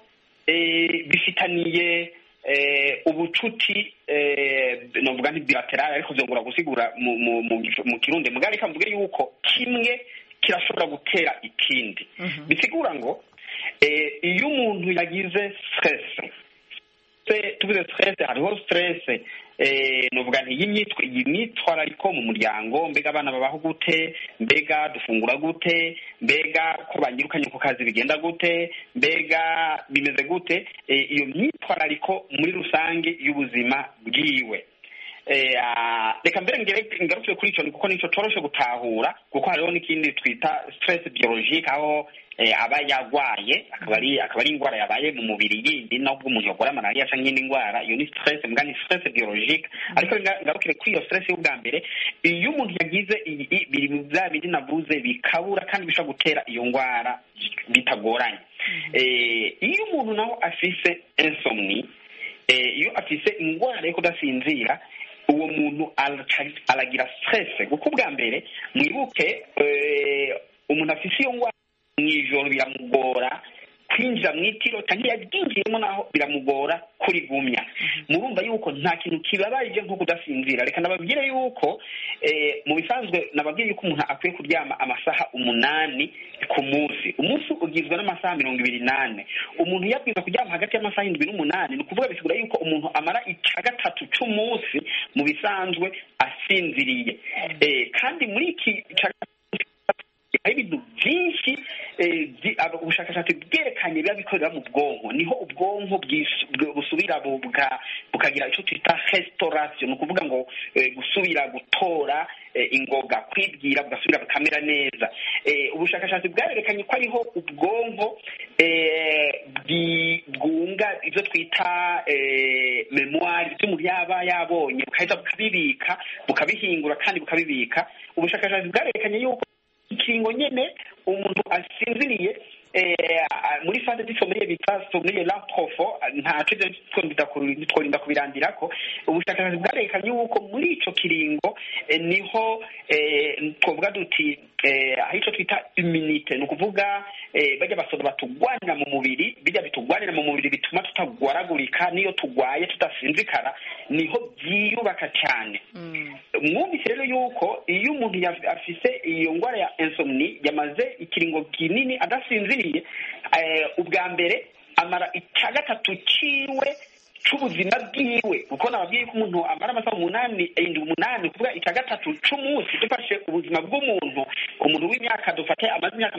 bifitaniye ubucuti, novuga nti bilateral, ariko zongura gusigura mu Kirundi. Mugarika mvuge yuko kimwe kirashobora gutera ikindi. Bisigura ngo iyo umuntu yagize stress, tuvuze stress, hariho stress novuga nti y'imyitwarariko mu muryango. Mbega abana babaho gute? Mbega dufungura gute? Mbega ko banyirukanye ku kazi bigenda gute? Mbega bimeze gute? Iyo myitwarariko muri rusange y'ubuzima bwiwe. Reka mbere ngarutse kuri icyo kuko nicyo coroshe gutahura, kuko hariho n'ikindi twita stress biologique, aho aba yagwaye akaba ari indwara yabaye mu mubiri yindi, nubwo umuntu yakora malaria cyangwa indi ndwara. Iyo ni stress, mbwa ni stress biologique. Ariko ngarukire kuri iyo stress y'ubwa mbere, iyo umuntu yagize biri mu bya bindi navuze bikabura kandi bishobora gutera iyo ndwara bitagoranye. Iyo umuntu naho afise insomnie, iyo afise indwara yo kudasinzira, uwo muntu aragira stress. Kuko ubwa mbere mwibuke, umuntu afise iyo ndwara mw'ijoro biramugora kwinjira mw'itiro, cyangwa yabyinjiyemo naho biramugora kurigumya. Murumva yuko nta kintu kibabaje nko kudasinzira. Reka nababwire yuko mu bisanzwe nababwiye yuko umuntu akwiye kuryama amasaha 8 ku munsi. Umunsi ugizwe n'amasaha 24. Umuntu yabwiza kuryama hagati y'amasaha 7 n'8, ni ukuvuga bisigura yuko umuntu amara ica gatatu c'umunsi mu bisanzwe asinziriye. Kandi muri iki hari ibintu byinshi ubushakashatsi bwerekanye biba bikorera mu bwonko, niho ubwonko busubira bukagira icyo twita restauration, ni ukuvuga ngo gusubira gutora ingoga, kwibwira bugasubira bukamera neza. Ubushakashatsi bwarerekanye ko ariho ubwonko bwunga ibyo twita memoire by'umuntu yaba yabonye, bukahita bukabibika, bukabihingura kandi bukabibika. Ubushakashatsi bwarerekanye yuko ikiringo nyene umuntu asinziriye muri fase z'isomeriye bita someriye la profo, ntaco tworinda kubirandirako. Ubushakashatsi bwarekanye yuko muri ico kiringo niho twovuga duti aho ico twita immunite, ni ukuvuga bajya basoda batugwanira mu mubiri, bijya bitugwanira mu mubiri bituma tutagwaragurika, niyo tugwaye tudasinzikara niho byiyubaka cyane. Mwumvise rero yuko iyo umuntu afise iyo ngwara ya insomnie yamaze ikiringo kinini adasinziriye, ubwa mbere amara icya gatatu ciwe c'ubuzima bwiwe, kuko nababwiye ko umuntu amara amasaha 8 kuvuga icya gatatu c'umunsi. Dufashe ubuzima bw'umuntu, umuntu w'imyaka dufate amaze imyaka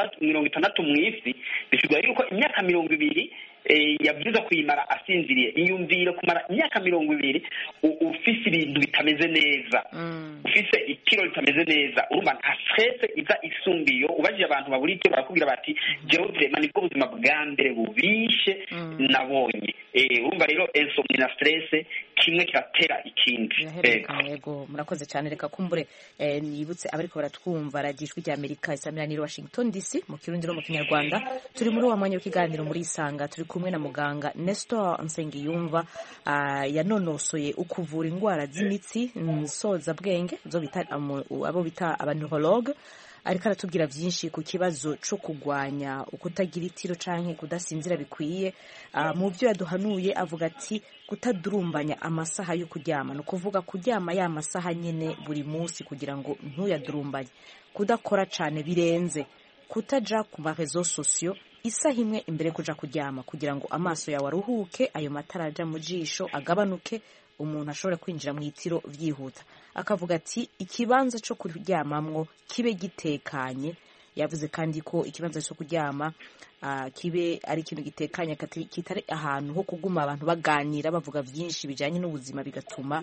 60 mw'isi, bisigura yuko imyaka 20 yabwiza kuyimara asinziriye. Iyumvire kumara imyaka 20 ufise ibintu bitameze neza, ufise itiro ritameze neza, urumva nta stress iza isumbiyo. Ubajije abantu baburi itiro barakubwira bati jewe vraiment nibwo buzima bwa mbere bubishe nabonye. Urumva rero insomnie na stress kimwe kiratera ikindi. Yego, murakoze cyane. Reka kumbure nibutse abariko baratwumva radijwi rya Amerika isamiraniye Washington DC mu Kirundi no mu Kinyarwanda. Turi muri wa mwanya w'ikiganiro muri Isanga, turi kumwe na muganga Nestor Nsengiyumva yanonosoye ukuvura indwara z'imitsi nsoza bwenge zo bita abo bita abaneurologue. Ariko aratubwira byinshi ku kibazo cyo kugwanya ukutagira itiro canke kudasinzira bikwiye. Mu byo yaduhanuye avuga ati kutadurumbanya amasaha yo kuryama, no kuvuga kuryama ya masaha nyene buri munsi kugira ngo ntuyadurumbanye, kudakora cane birenze, kutaja ku ma réseaux sociaux isaha imwe imbere kuja kuryama kugira ngo amaso yawe aruhuke, ayo matara aja mu jisho agabanuke, umuntu ashobora kwinjira mu itiro vyihuta. Akavuga ati ikibanza cyo kuryamamwo kibe gitekanye. Yavuze kandi ko ikibanza cyo kuryama kibe ari ikintu gitekanye, kitari ahantu ho kuguma abantu baganira bavuga byinshi bijanye n'ubuzima bigatuma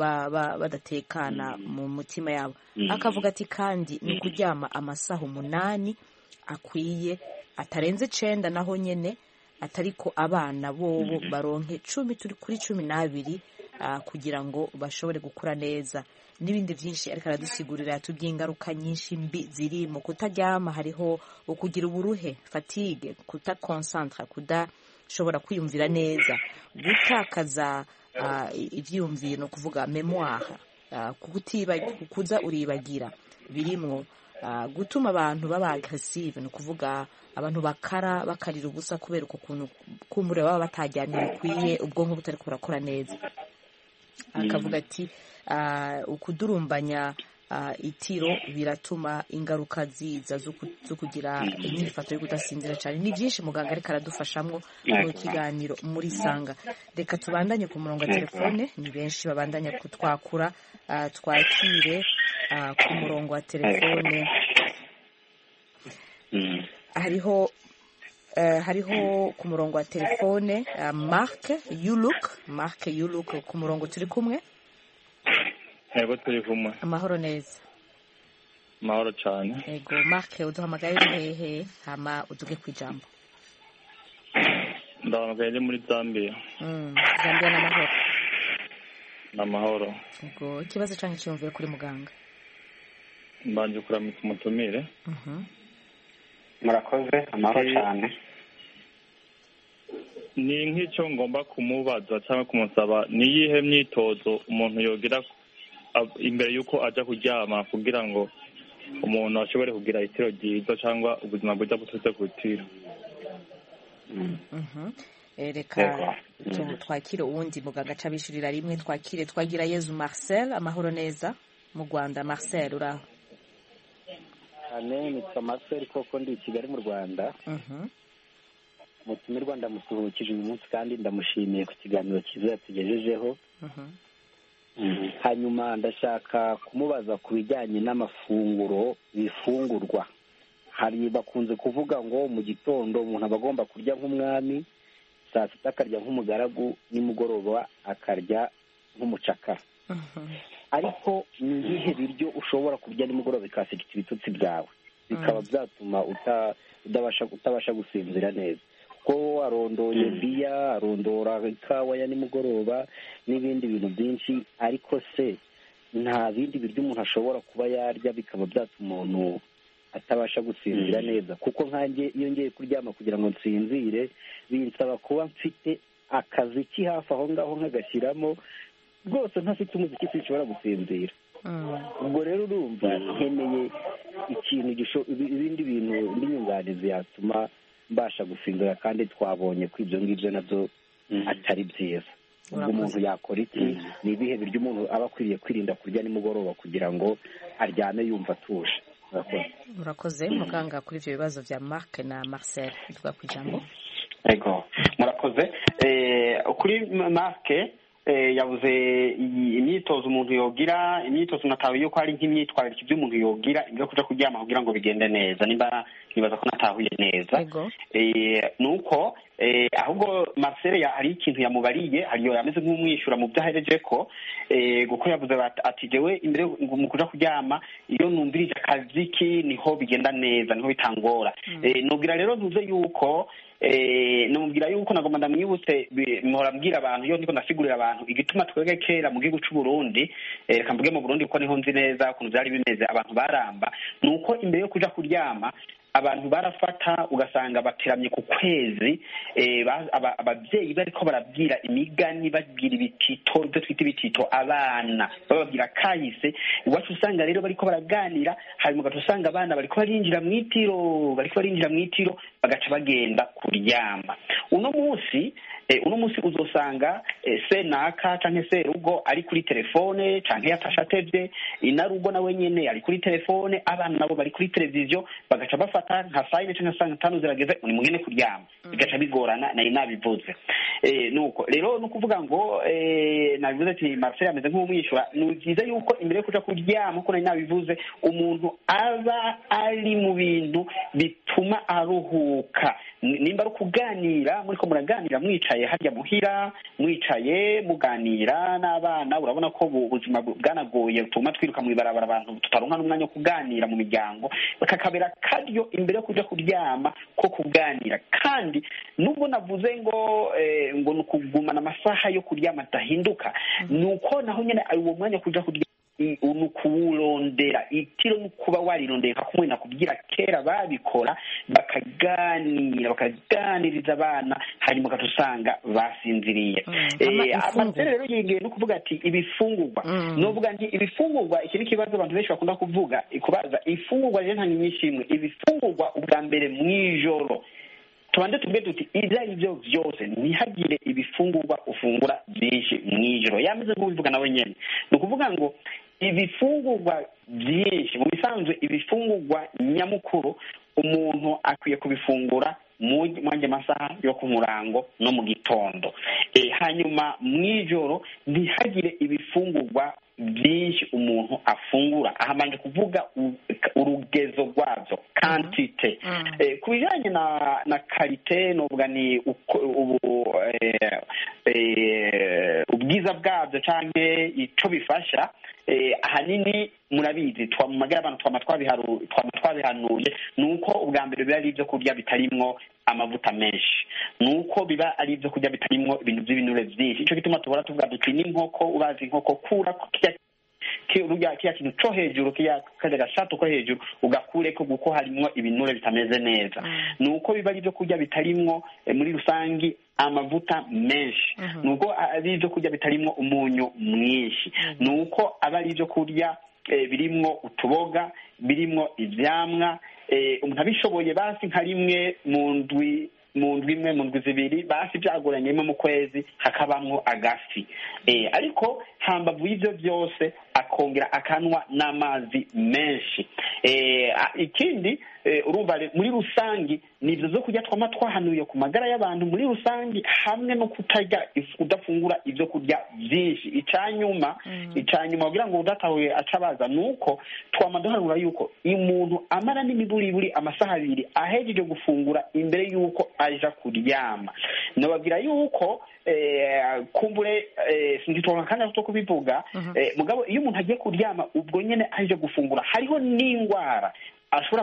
badatekana mu mutima yabo. Akavuga ati kandi ni kuryama amasaha 8 akwiye, atarenze 9 naho nyene, atariko abana bobo baronke 10 turi kuri 12 kugira ngo bashobore gukura neza. N'ibindi byinshi ariko aradusigurira tubyingaruka nyinshi mbi ziri mu kutaryama. Hariho ukugira uburuhe, fatigue, kutakonsantra, kudashobora kwiyumvira neza, gutakaza ivyumviro, no kuvuga memoire, kuza uribagira birimwo, gutuma abantu baba aggressive, no kuvuga abantu bakarira ubusa kubera ukuntu kumbure baba bataryamye bikwiye, ubwonko butari kurakora neza. Akavuga ati ukudurumbanya itiro biratuma ingaruka ziza zo kugira inyifato yo kudasinzira cyane. Ni byinshi muganga ariko aradufashamwo mu kiganiro muri Sanga. Reka tubandanye ku murongo wa telefone, ni benshi babandanya kutwakura. Twakire ku murongo wa telefone. Hariho ku murongo wa telefone Mark Yuluk ku murongo, turi kumwe. Yego, turi kumwe. Amahoro neza. Amahoro cyane. Yego Mark, uduhamagaye hehe hama uduge kwijambo. Ndahamagaye muri Zambia. Zambia n'amahoro. N'amahoro. Yego, ikibazo cyangwa cyumviye kuri muganga. Mbanje kuramutsa umutumire. Murakoze, amahoro cyane. Ni nk'icyo ngomba kumubaza cyangwa kumusaba, ni yihe myitozo umuntu yogira imbere yuko aja kuryama kugira ngo umuntu ashobore kugira itiro ryiza cyangwa ubuzima bwiza bututse ku itiro? Reka twakire uwundi muganga acabishurira rimwe. Twakire Twagira Yezu Marcel. Amahoro neza mu Rwanda. Marcel, uraho? cyane nitwa Marcel koko ndi i Kigali mu Rwanda. Umutumirwa ndamusuhukije uyu munsi kandi ndamushimiye ku kiganiro cyiza yatugejejeho. Hanyuma ndashaka kumubaza ku bijyanye n'amafunguro bifungurwa. Hari bakunze kuvuga ngo mu gitondo umuntu aba agomba kurya nk'umwami, saa sita akarya nk'umugaragu, nimugoroba akarya nk'umucakara. Ariko ni ibihe biryo ushobora kurya nimugoroba bikasekita ibitutsi byawe bikaba byatuma utabasha gusinzira neza? Ko arondoye biya, arondora ikawa ya nimugoroba n'ibindi bintu byinshi, ariko se nta bindi biryo umuntu ashobora kuba yarya bikaba byatuma umuntu atabasha gusinzira neza? Kuko nkanjye iyo ngiye kuryama kugira ngo nsinzire binsaba kuba mfite akaziki hafi aho ngaho nkagashyiramo, rwose ntafite umuziki sinshobora gusinzira. Ubwo rero urumva nkeneye ikintu ibindi bintu n'inyunganizi yatuma mbasha gusinzira, kandi twabonye ko ibyo ngibyo nabyo atari byiza. Ubwo umuntu yakora iki? Ni ibihe biryo umuntu aba akwiriye kwirinda kurya nimugoroba kugira ngo aryame yumva atuje? Murakoze muganga kuri ibyo bibazo bya Marc na Marcel. Tuvuga ku ijambo. Ego murakoze. Kuri Marc yavuze imyitozo umuntu yogira, imyitozo natahuye yuko hari nk'imyitwarire ibyo umuntu yogira ibyo kuja kuryama kugira ngo bigende neza. Nibaza ko natahuye neza. Nuko ahubwo Marcel hari ikintu yamubariye, hariyo yameze nk'umwishyura mu byo ahereje ko kuko yavuze ati jewe imbere mu kuja kuryama iyo numvirije akaziki niho bigenda neza, niho bitangora. Nubwira rero ntuze yuko numubwira yuko nagomba ndamwibutse mpora mbwira abantu iyo ndiko ndasigurira abantu igituma twege kera mu gihugu cy'u Burundi, reka mvuge mu Burundi kuko niho nzi neza ukuntu byari bimeze, abantu baramba nuko imbere yo kuja kuryama abantu barafata ugasanga bateramye ku kwezi, ababyeyi bariko barabwira imigani, babwira ibitito, ibyo twita ibitito abana bababwira kahise. Iwacu usanga rero bariko baraganira, hanyuma ugaca usanga abana bariko barinjira mu itiro bagaca bagenda kuryama. Uno munsi uzosanga senaka canke serugo ari kuri telefone canke yatasha tevye, inarugo nawe nyene ari kuri telefone, abana nabo bari kuri televiziyo, bagaca bafata nka saa yine canke saa tanu zirageze ni mugene kuryama, bigaca bigorana. Nari nabivuze nuko rero nukuvuga ngo nabivuze ati Marcel ameze nk'umwishyura. Ni byiza yuko imbere yo kuja kuryama uko nari nabivuze umuntu aba ari mu bintu bituma aruhuka. Nimba ari kuganira, muriko muraganira mwicaye harya muhira, mwicaye muganira n'abana, urabona ko ubuzima bwanagoye butuma twiruka mu ibarabara, abantu tutaronka n'umwanya wo kuganira mu miryango, bakakabera karyo imbere yo kuja kuryama ko kuganira. Kandi nubwo navuze ngo ni ukugumana amasaha yo kuryama atahinduka, nuko naho nyene uwo mwanya wo kuja kuryama nukuwurondera itiro, nukuba warirondera kumwe nakubwira kera babikora, bakaganiriza abana, hanyuma ugatusanga basinziriye. Marcel rero yegeye no kuvuga ati ibifungurwa, novuga nti ibifungurwa iki ni kibazo abantu benshi bakunda kuvuga kubaza ifungurwa rero nta nyinshi imwe. Ibifungurwa ubwa mbere mwijoro tubande tubwe tuti ibyo ari byo byose ntihagire ibifungurwa ufungura byinshi mwijoro. Yamaze kubivuga nawe nyene, ni ukuvuga ngo ibifungurwa byinshi mu bisanzwe, ibifungurwa nyamukuru umuntu akwiye kubifungura mwanje masaha yo ku murango no mu gitondo. Hanyuma mwijoro ntihagire ibifungurwa byinshi umuntu afungura. Ahamanje kuvuga urugezo rwabyo, quantité. Ku bijyanye na karite novuga ni ubwiza bwabyo canke ico bifasha. Ahanini murabizi mu magara abantu twama twabihanuye, nuko ubwa mbere biba ari ibyo kurya bitarimwo amavuta menshi, nuko biba ari ibyo kurya bitarimwo ibintu by'ibinure byinshi. Ico gituma tubora tuvuga duti n'inkoko, ubazi inkoko kura kiya kintu co hejuru, kiya gashato ko hejuru ugakureko kuko harimwo ibinure bitameze neza. Nuko biba ari ibyo kurya bitarimwo muri rusangi amavuta menshi, nuko ari ibyo kurya bitarimwo umunyu mwinshi, nuko aba ari ibyo kurya birimwo utuboga, birimwo ivyamwa. Umuntu abishoboye basi nka rimwe mu ndwi imwe, mu ndwi zibiri, basi byagoranyemo mu kwezi hakabamwo agafi. Ariko hambavu y'ivyo byose akongera akanwa n'amazi menshi. Ikindi urumva muri rusangi nivyo zo kurya twama twahanuye ku magara y'abantu muri rusangi, hamwe no kudafungura ivyo kurya vyinshi. Icanyuma kugira ngo udatahuye acabaza nuko twama duhanura yuko umuntu amara n'imiburiburi amasaha 2 ahejeje gufungura imbere yuko aja kuryama. Nababwira yuko kumbure sinditonka kandi cyo kubivuga, mugabo iyo umuntu agiye kuryama ubwo nyene aje gufungura hariho n'ingwara ashobora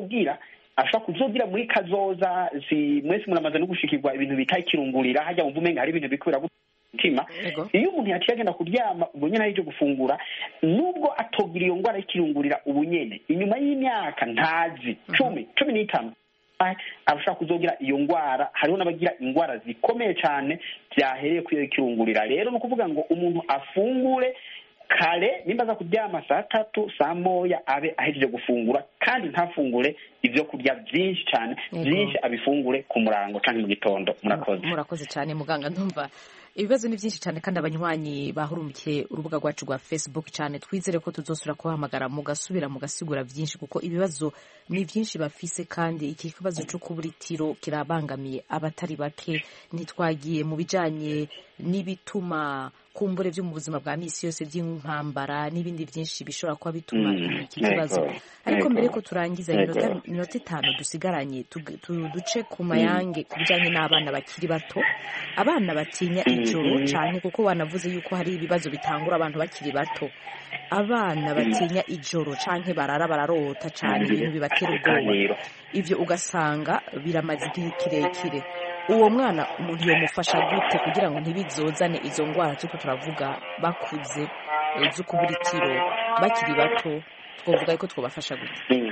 kuzogira muri kazoza. Mwese muramaze no gushikirwa ibintu bita ikirungurira, hajya mu bumenga hari ibintu bikwira mutima. Iyo umuntu yaciye agenda kuryama ubwo nyene aje gufungura, nubwo atogira iyo ngwara y'ikirungurira ubu nyene, inyuma y'imyaka ntazi 15 arashaka kuzogira iyo ngwara. Hariho n'abagira ingwara zikomeye cyane byahereye kuri iyo kirungurira. Rero no kuvuga ngo umuntu afungure kare, nimba za kuryama saa 3 saa 1 abe ahejeje gufungura, kandi ntafungure ivyo kurya byinshi cyane, byinshi abifungure ku murango cyangwa mu gitondo. Murakoze cyane muganga. Ndumva ibibazo ni byinshi cyane, kandi abanywanyi bahurumikiye urubuga rwacu rwa Facebook cyane. Twizere ko tuzosura kubahamagara mugasubira mugasigura byinshi, kuko ibibazo ni byinshi bafise, kandi iki kibazo cyo kubura itiro kirabangamiye abatari bake. Ntitwagiye mu bijanye n'ibituma kumbure byo mu buzima bwa misi yose by'intambara n'ibindi byinshi bishobora kuba bituma iki kibazo. Ariko mbere ko turangiza minota 5 dusigaranye, duce ku mayange ku bijanye n'abana bakiri bato, abana batinya ijoro cyane, kuko banavuze yuko hari ibibazo bitangura abantu bakiri bato. Abana batinya ijoro canke barara bararota cyane, ibintu bibatera ubwoba, ivyo ugasanga biramaze igihe kirekire. Uwo mwana umuntu yomufasha gute kugira ngo ntibizozane izo ngwara tuko turavuga bakuze zo kubura itiro bakiri bato? Twovuga ko twobafasha gute?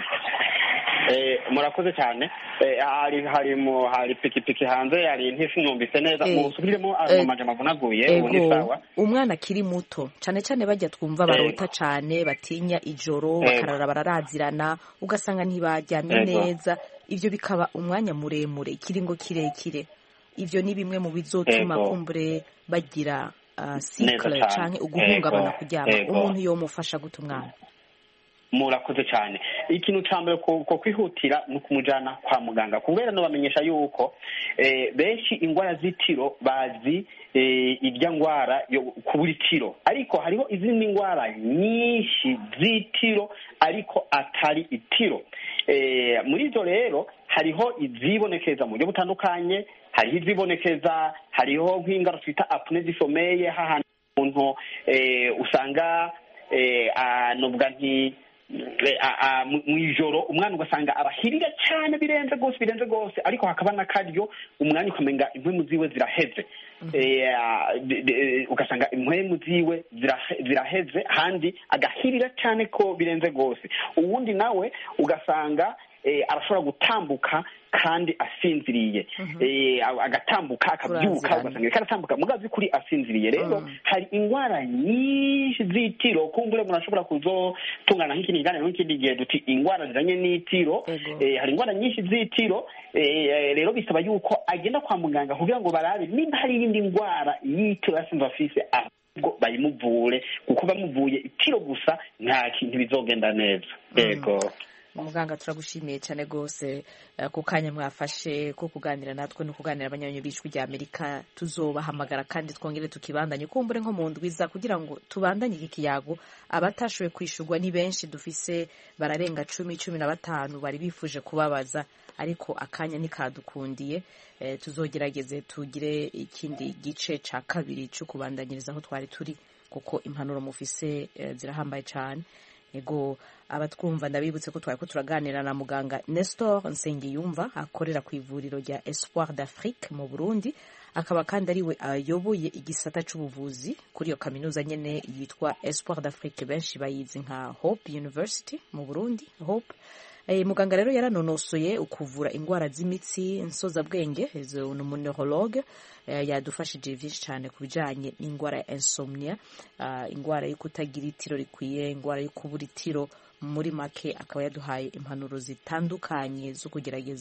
Murakoze cyane. Hari pikipiki hanze, hari ntisinumvise neza, musubiremo amaje mavunaguye. Ubundi sawa. Umwana akiri muto cyane cyane bajya twumva barota cyane, batinya ijoro, bakarara bararazirana, ugasanga ntibaryamye neza, ivyo bikaba umwanya muremure, ikiringo kirekire. Ivyo ni bimwe mu bizotuma kumbure bagira cycle canke uguhungabana kuryama. Umuntu yomufasha gute umwana? Murakoze cyane. Ikintu cyambere ko kwihutira no kumujana kwa muganga, kubera no bamenyesha yuko benshi ingwara z'itiro bazi irya ngwara yo kubura itiro, ariko hariho izindi ngwara nyinshi z'itiro ariko atari itiro. Muri izo rero hariho izibonekeza mu buryo butandukanye, hariho izibonekeza, hariho nk'ingaro twita apnée du sommeil, hahandi umuntu usanga nubwa nti mwijoro umwana ugasanga abahirira cyane birenze gose, ariko hakaba nakaryo umwanya ukamenga impwemu ziwe ziraheze. Ugasanga impwemu ziwe ziraheze, handi agahirira cyane ko birenze gose. Uwundi nawe ugasanga arashobora gutambuka kandi asinziriye, agatambuka akabyuka, ugasanga karatambuka mugazi kuri asinziriye. Rero hari ingwara nyinshi z'itiro, kumbure umuntu ashobora kuzotungana nk'ikindi kiganiro n'ikindi gihe duti ingwara zijanye n'itiro. Hari ingwara nyinshi z'itiro, rero bisaba yuko agenda kwa muganga kugira ngo barabe nimba hari iyindi ngwara y'itiro yasinze afise, ahubwo bayimuvure, kuko bamuvuye itiro gusa nta kintu bizogenda neza. Yego muganga, turagushimiye cyane gose ku kanya mwafashe ko kuganira natwe no kuganira abanyanyo b'Ijwi rya Amerika. Tuzobahamagara kandi twongere tukibandanye kumbure nko mu ndwiza kugira ngo tubandanye iki kiyago. Abatashoboye kwishurwa ni benshi, dufise bararenga 10-15 bari bifuje kubabaza, ariko akanya nikadukundiye. Tuzogerageze tugire ikindi gice ca kabiri cyo kubandanyiriza aho twari turi, kuko impanuro mufise zirahambaye cyane. Ego abatwumva ndabibutse ko twari ko turaganira na muganga Nestor Nsengiyumva, akorera ku ivuriro rya Espoir d'Afrique mu Burundi, akaba kandi ari we ayoboye igisata c'ubuvuzi kuri iyo kaminuza nyene yitwa Espoir d'Afrique, benshi bayizi nka Hope University mu Burundi. Hope muganga rero yaranonosoye ukuvura ingwara z'imitsi, insozabwenge, ni umunneurologue. Yadufashije byinshi cyane ku bijanye n'ingwara ya insomnia, ingwara yo kutagira itiro rikwiye, ingwara yo kubura itiro. Muri make akaba yaduhaye impanuro zitandukanye zo kugerageza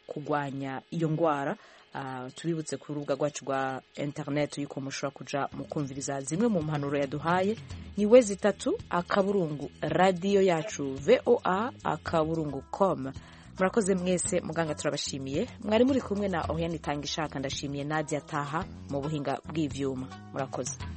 kurwanya iyo ndwara. Tubibutse ku rubuga rwacu rwa internet yuko mushobora kuja mu kumviriza zimwe mu mpanuro yaduhaye, ni wezi3 akaburungu radio yacu voa.com. Murakoze mwese, muganga turabashimiye. Mwari muri kumwe na Oriane Itangishaka, ndashimiye Nadia Taha mu buhinga bw'ivyuma. Murakoze.